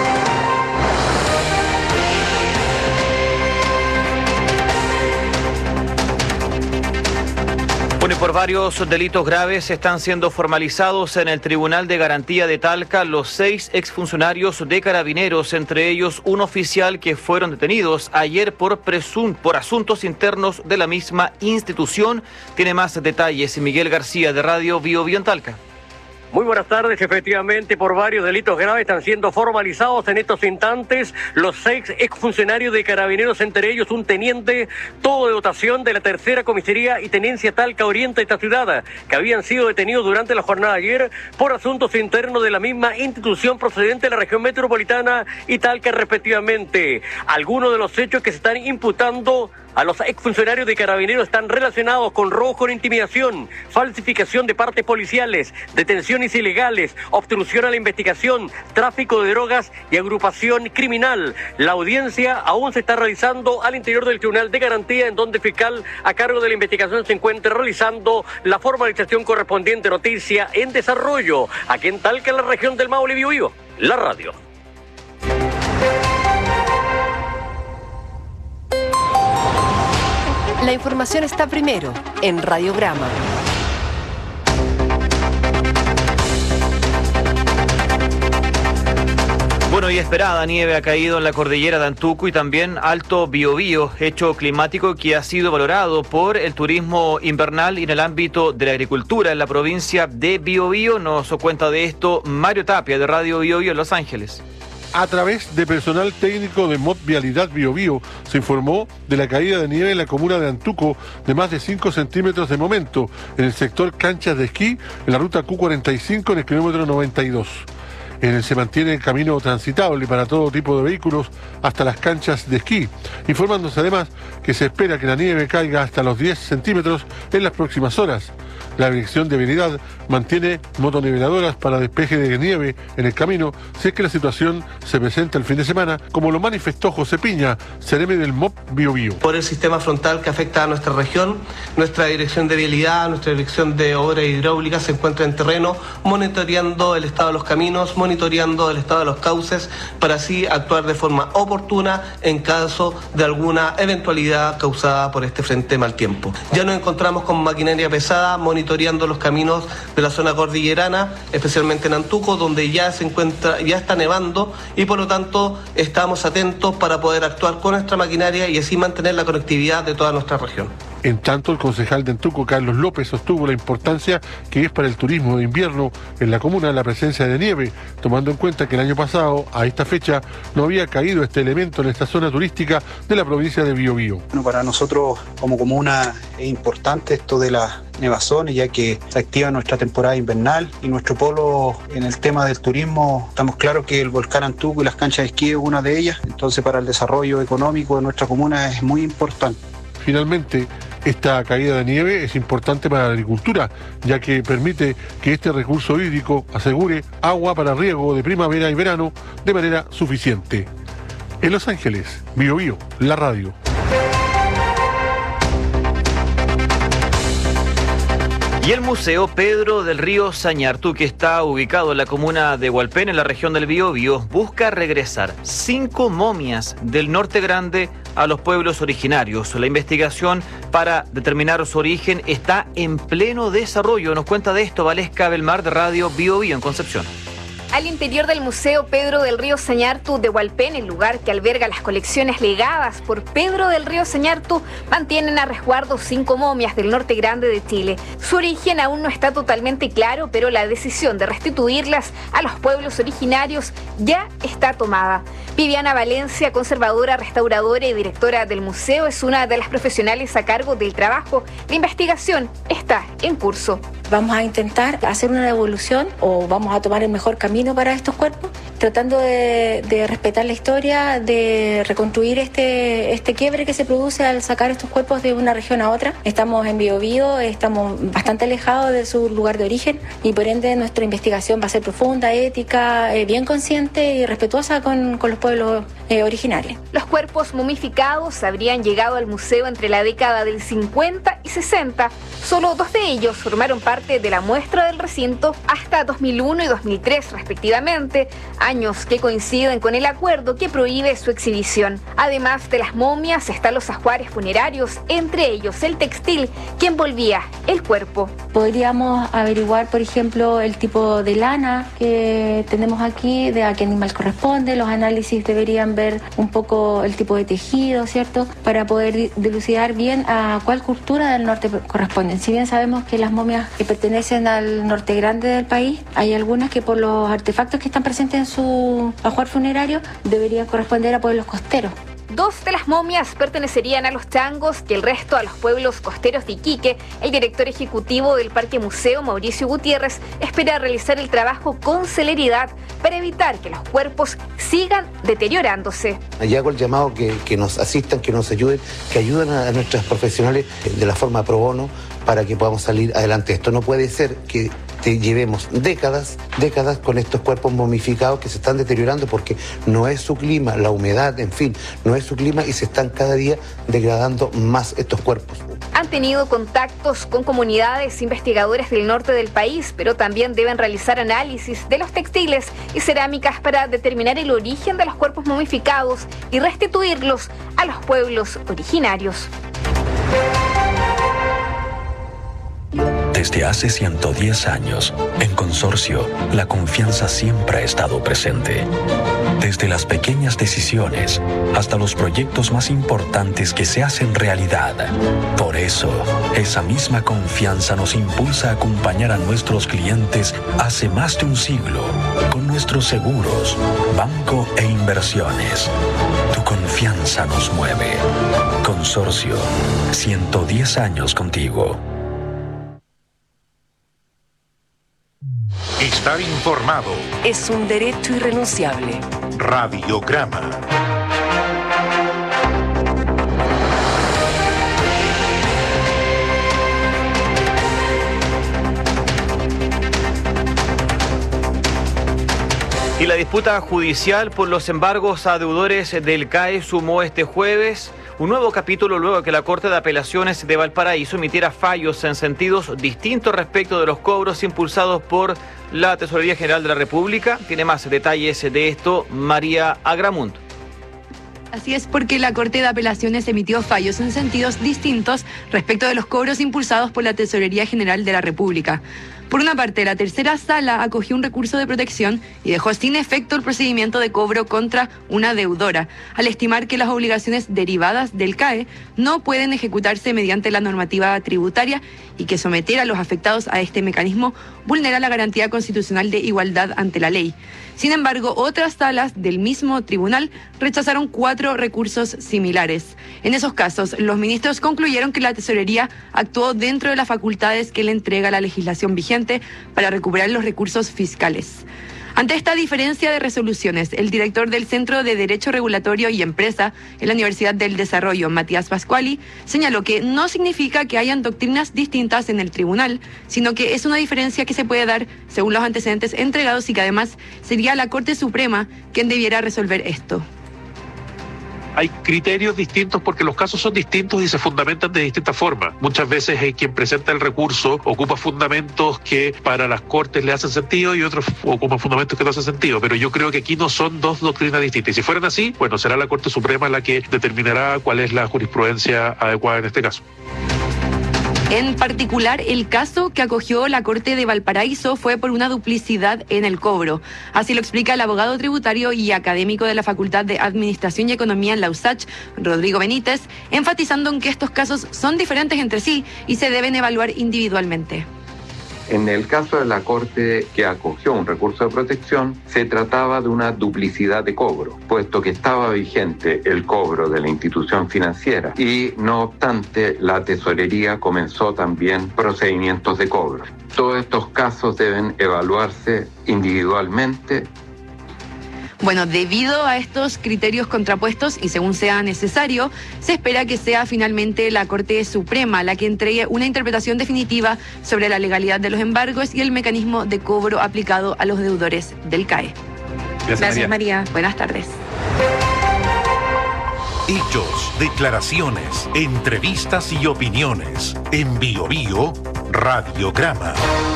Bueno, y por varios delitos graves están siendo formalizados en el Tribunal de Garantía de Talca los 6 exfuncionarios de Carabineros, entre ellos un oficial que fueron detenidos ayer por asuntos internos de la misma institución. Tiene más detalles Miguel García de Radio Bio Bio en Talca. Muy buenas tardes. Efectivamente, por varios delitos graves están siendo formalizados en estos instantes los 6 exfuncionarios de Carabineros, entre ellos un teniente, todo de dotación de la tercera comisaría y tenencia Talca Oriente de esta ciudad, que habían sido detenidos durante la jornada de ayer por asuntos internos de la misma institución procedente de la región metropolitana y Talca respectivamente. Algunos de los hechos que se están imputando a los exfuncionarios de Carabineros están relacionados con robo con intimidación, falsificación de partes policiales, detenciones ilegales, obstrucción a la investigación, tráfico de drogas y agrupación criminal. La audiencia aún se está realizando al interior del Tribunal de Garantía, en donde el fiscal a cargo de la investigación se encuentra realizando la formalización correspondiente. Noticia en desarrollo aquí en Talca, en la región del Maule. Bio Bio, la radio. La información está primero en Radiograma. Bueno, Bueno, y esperada nieve ha caído en la cordillera de Antuco y también Alto Biobío, hecho climático que ha sido valorado por el turismo invernal y en el ámbito de la agricultura en la provincia de Biobío. Nos cuenta de esto Mario Tapia, de Radio Biobío en Los Ángeles. A través de personal técnico de MOP Vialidad Biobío se informó de la caída de nieve en la comuna de Antuco de más de 5 centímetros de momento en el sector canchas de esquí en la ruta Q45 en el kilómetro 92. En él se mantiene el camino transitable para todo tipo de vehículos hasta las canchas de esquí, informándose además que se espera que la nieve caiga hasta los 10 centímetros en las próximas horas. La Dirección de Vialidad mantiene motoniveladoras para despeje de nieve en el camino si es que la situación se presenta el fin de semana, como lo manifestó José Piña, seremi del MOP Biobío. Por el sistema frontal que afecta a nuestra región, nuestra Dirección de Vialidad, nuestra Dirección de Obras Hidráulicas se encuentra en terreno monitoreando el estado de los caminos, monitoreando el estado de los cauces, para así actuar de forma oportuna en caso de alguna eventualidad causada por este frente mal tiempo. Ya nos encontramos con maquinaria pesada monitoreando los caminos de la zona cordillerana, especialmente en Antuco, donde ya está nevando y por lo tanto estamos atentos para poder actuar con nuestra maquinaria y así mantener la conectividad de toda nuestra región. En tanto, el concejal de Antuco, Carlos López, sostuvo la importancia que es para el turismo de invierno en la comuna la presencia de nieve, tomando en cuenta que el año pasado, a esta fecha, no había caído este elemento en esta zona turística de la provincia de Biobío. Bueno, para nosotros como comuna es importante esto de las nevazones, ya que se activa nuestra temporada invernal y nuestro polo en el tema del turismo. Estamos claros que el volcán Antuco y las canchas de esquí es una de ellas, entonces para el desarrollo económico de nuestra comuna es muy importante. Finalmente, esta caída de nieve es importante para la agricultura, ya que permite que este recurso hídrico asegure agua para riego de primavera y verano de manera suficiente. En Los Ángeles, Biobío, la radio. Y el Museo Pedro del Río Sañartu, que está ubicado en la comuna de Hualpén, en la región del Biobío, busca regresar 5 momias del Norte Grande a los pueblos originarios. La investigación para determinar su origen está en pleno desarrollo. Nos cuenta de esto Valesca Belmar, de Radio Biobío en Concepción. Al interior del Museo Pedro del Río Sañartu de Hualpén, el lugar que alberga las colecciones legadas por Pedro del Río Sañartu, mantienen a resguardo 5 momias del Norte Grande de Chile. Su origen aún no está totalmente claro, pero la decisión de restituirlas a los pueblos originarios ya está tomada. Viviana Valencia, conservadora, restauradora y directora del museo, es una de las profesionales a cargo del trabajo. La investigación está en curso. Vamos a intentar hacer una devolución o vamos a tomar el mejor camino para estos cuerpos, tratando de respetar la historia, de reconstruir este quiebre que se produce al sacar estos cuerpos de una región a otra. Estamos en Biobío, estamos bastante alejados de su lugar de origen y por ende nuestra investigación va a ser profunda, ética, bien consciente y respetuosa con los pueblos originarios. Los cuerpos momificados habrían llegado al museo entre la década del 50 y 60. Solo 2 de ellos formaron parte de la muestra del recinto hasta 2001 y 2003 respectivamente, años que coinciden con el acuerdo que prohíbe su exhibición. Además de las momias están los ajuares funerarios, entre ellos el textil que envolvía el cuerpo. Podríamos averiguar, por ejemplo, el tipo de lana que tenemos aquí, de a qué animal corresponde. Los análisis deberían ver un poco el tipo de tejido, ¿cierto? Para poder dilucidar bien a cuál cultura del norte corresponden. Si bien sabemos que las momias que pertenecen al norte grande del país, hay algunas que por los artefactos que están presentes en su ajuar funerario deberían corresponder a pueblos costeros. 2 de las momias pertenecerían a los changos y el resto a los pueblos costeros de Iquique. El director ejecutivo del Parque Museo, Mauricio Gutiérrez, espera realizar el trabajo con celeridad para evitar que los cuerpos sigan deteriorándose. Y hago el llamado que nos asistan, que nos ayuden, que ayuden a nuestros profesionales de la forma pro bono para que podamos salir adelante. Esto no puede ser que llevemos décadas con estos cuerpos momificados que se están deteriorando porque no es su clima, la humedad, en fin, no es su clima y se están cada día degradando más estos cuerpos. Han tenido contactos con comunidades investigadoras del norte del país, pero también deben realizar análisis de los textiles y cerámicas para determinar el origen de los cuerpos momificados y restituirlos a los pueblos originarios. Desde hace 110 años, en Consorcio, la confianza siempre ha estado presente. Desde las pequeñas decisiones hasta los proyectos más importantes que se hacen realidad. Por eso, esa misma confianza nos impulsa a acompañar a nuestros clientes hace más de un siglo con nuestros seguros, banco e inversiones. Tu confianza nos mueve. Consorcio, 110 años contigo. Estar informado es un derecho irrenunciable. Radiograma. Y la disputa judicial por los embargos a deudores del CAE sumó este jueves un nuevo capítulo luego que la Corte de Apelaciones de Valparaíso emitiera fallos en sentidos distintos respecto de los cobros impulsados por la Tesorería General de la República. Tiene más detalles de esto María Agramunt. Así es, porque la Corte de Apelaciones emitió fallos en sentidos distintos respecto de los cobros impulsados por la Tesorería General de la República. Por una parte, la tercera sala acogió un recurso de protección y dejó sin efecto el procedimiento de cobro contra una deudora, al estimar que las obligaciones derivadas del CAE no pueden ejecutarse mediante la normativa tributaria y que someter a los afectados a este mecanismo vulnera la garantía constitucional de igualdad ante la ley. Sin embargo, otras salas del mismo tribunal rechazaron 4 recursos similares. En esos casos, los ministros concluyeron que la Tesorería actuó dentro de las facultades que le entrega la legislación vigente para recuperar los recursos fiscales. Ante esta diferencia de resoluciones, el director del Centro de Derecho Regulatorio y Empresa en la Universidad del Desarrollo, Matías Pascuali, señaló que no significa que hayan doctrinas distintas en el tribunal, sino que es una diferencia que se puede dar según los antecedentes entregados y que además sería la Corte Suprema quien debiera resolver esto. Hay criterios distintos porque los casos son distintos y se fundamentan de distintas formas. Muchas veces quien presenta el recurso ocupa fundamentos que para las cortes le hacen sentido y otros ocupan fundamentos que no hacen sentido. Pero yo creo que aquí no son dos doctrinas distintas. Y si fueran así, bueno, será la Corte Suprema la que determinará cuál es la jurisprudencia adecuada en este caso. En particular, el caso que acogió la Corte de Valparaíso fue por una duplicidad en el cobro. Así lo explica el abogado tributario y académico de la Facultad de Administración y Economía en la USACH, Rodrigo Benítez, enfatizando en que estos casos son diferentes entre sí y se deben evaluar individualmente. En el caso de la Corte que acogió un recurso de protección, se trataba de una duplicidad de cobro, puesto que estaba vigente el cobro de la institución financiera y, no obstante, la Tesorería comenzó también procedimientos de cobro. Todos estos casos deben evaluarse individualmente. Bueno, debido a estos criterios contrapuestos y según sea necesario, se espera que sea finalmente la Corte Suprema la que entregue una interpretación definitiva sobre la legalidad de los embargos y el mecanismo de cobro aplicado a los deudores del CAE. Gracias, María. Buenas tardes. Hechos, declaraciones, entrevistas y opiniones. En Bio Bio, Radiograma.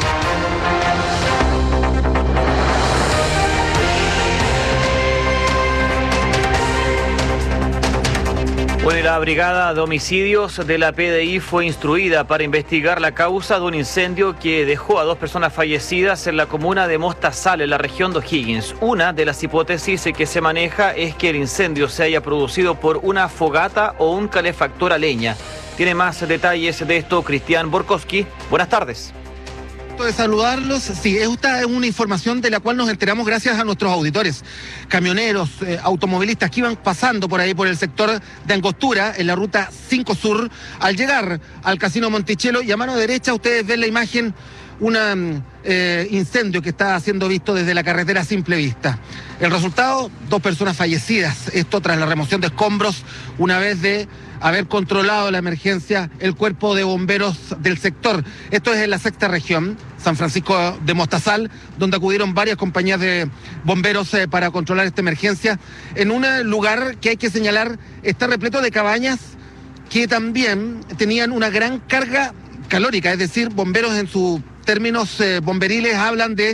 Bueno, la Brigada de Homicidios de la PDI fue instruida para investigar la causa de un incendio que dejó a 2 personas fallecidas en la comuna de Mostazal, en la región de O'Higgins. Una de las hipótesis que se maneja es que el incendio se haya producido por una fogata o un calefactor a leña. Tiene más detalles de esto Cristian Borkowski. Buenas tardes. De saludarlos. Sí, esta es una información de la cual nos enteramos gracias a nuestros auditores, camioneros, automovilistas que iban pasando por ahí por el sector de Angostura en la ruta 5 Sur. Al llegar al Casino Monticello y a mano derecha ustedes ven la imagen, un incendio que está siendo visto desde la carretera a simple vista. El resultado, 2 personas fallecidas, esto tras la remoción de escombros una vez de haber controlado la emergencia el cuerpo de bomberos del sector. Esto es en la 6ª región, San Francisco de Mostazal, donde acudieron varias compañías de bomberos para controlar esta emergencia, en un lugar que hay que señalar está repleto de cabañas que también tenían una gran carga calórica, es decir, bomberos en sus términos bomberiles hablan de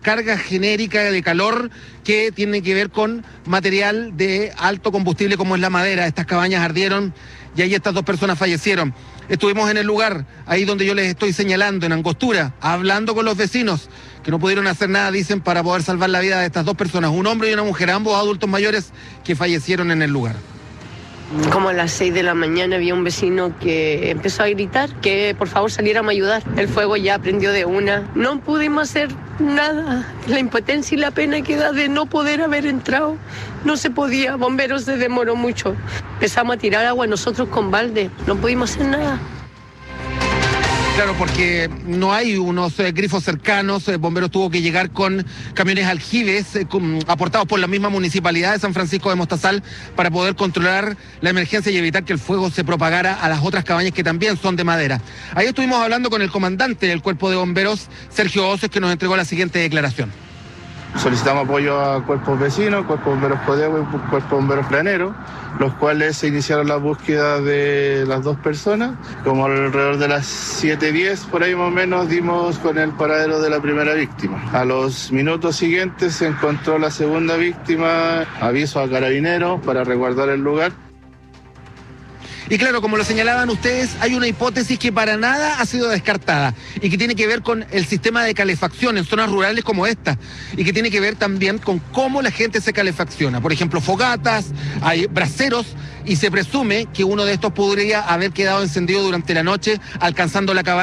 descarga genérica de calor que tiene que ver con material de alto combustible como es la madera. Estas cabañas ardieron y ahí estas 2 personas fallecieron. Estuvimos en el lugar, ahí donde yo les estoy señalando, en Angostura, hablando con los vecinos, que no pudieron hacer nada, dicen, para poder salvar la vida de estas 2 personas, un hombre y una mujer, ambos adultos mayores que fallecieron en el lugar. Como a las 6 de la mañana había un vecino que empezó a gritar que por favor saliéramos a ayudar. El fuego ya prendió de una. No pudimos hacer nada. La impotencia y la pena que da de no poder haber entrado. No se podía. Bomberos se demoró mucho. Empezamos a tirar agua nosotros con balde. No pudimos hacer nada. Claro, porque no hay unos grifos cercanos. Bomberos tuvo que llegar con camiones aljibes aportados por la misma municipalidad de San Francisco de Mostazal para poder controlar la emergencia y evitar que el fuego se propagara a las otras cabañas que también son de madera. Ahí estuvimos hablando con el comandante del Cuerpo de Bomberos, Sergio Oces, que nos entregó la siguiente declaración. Solicitamos apoyo a cuerpos vecinos, Cuerpo de Bomberos Codehuel y Cuerpo de Bomberos Planero, los cuales se iniciaron la búsqueda de las 2 personas. Como alrededor de las 7:10, por ahí más o menos, dimos con el paradero de la primera víctima. A los minutos siguientes se encontró la segunda víctima, aviso a carabineros para resguardar el lugar. Y claro, como lo señalaban ustedes, hay una hipótesis que para nada ha sido descartada y que tiene que ver con el sistema de calefacción en zonas rurales como esta y que tiene que ver también con cómo la gente se calefacciona. Por ejemplo, fogatas, hay braseros y se presume que uno de estos podría haber quedado encendido durante la noche alcanzando la cabaña.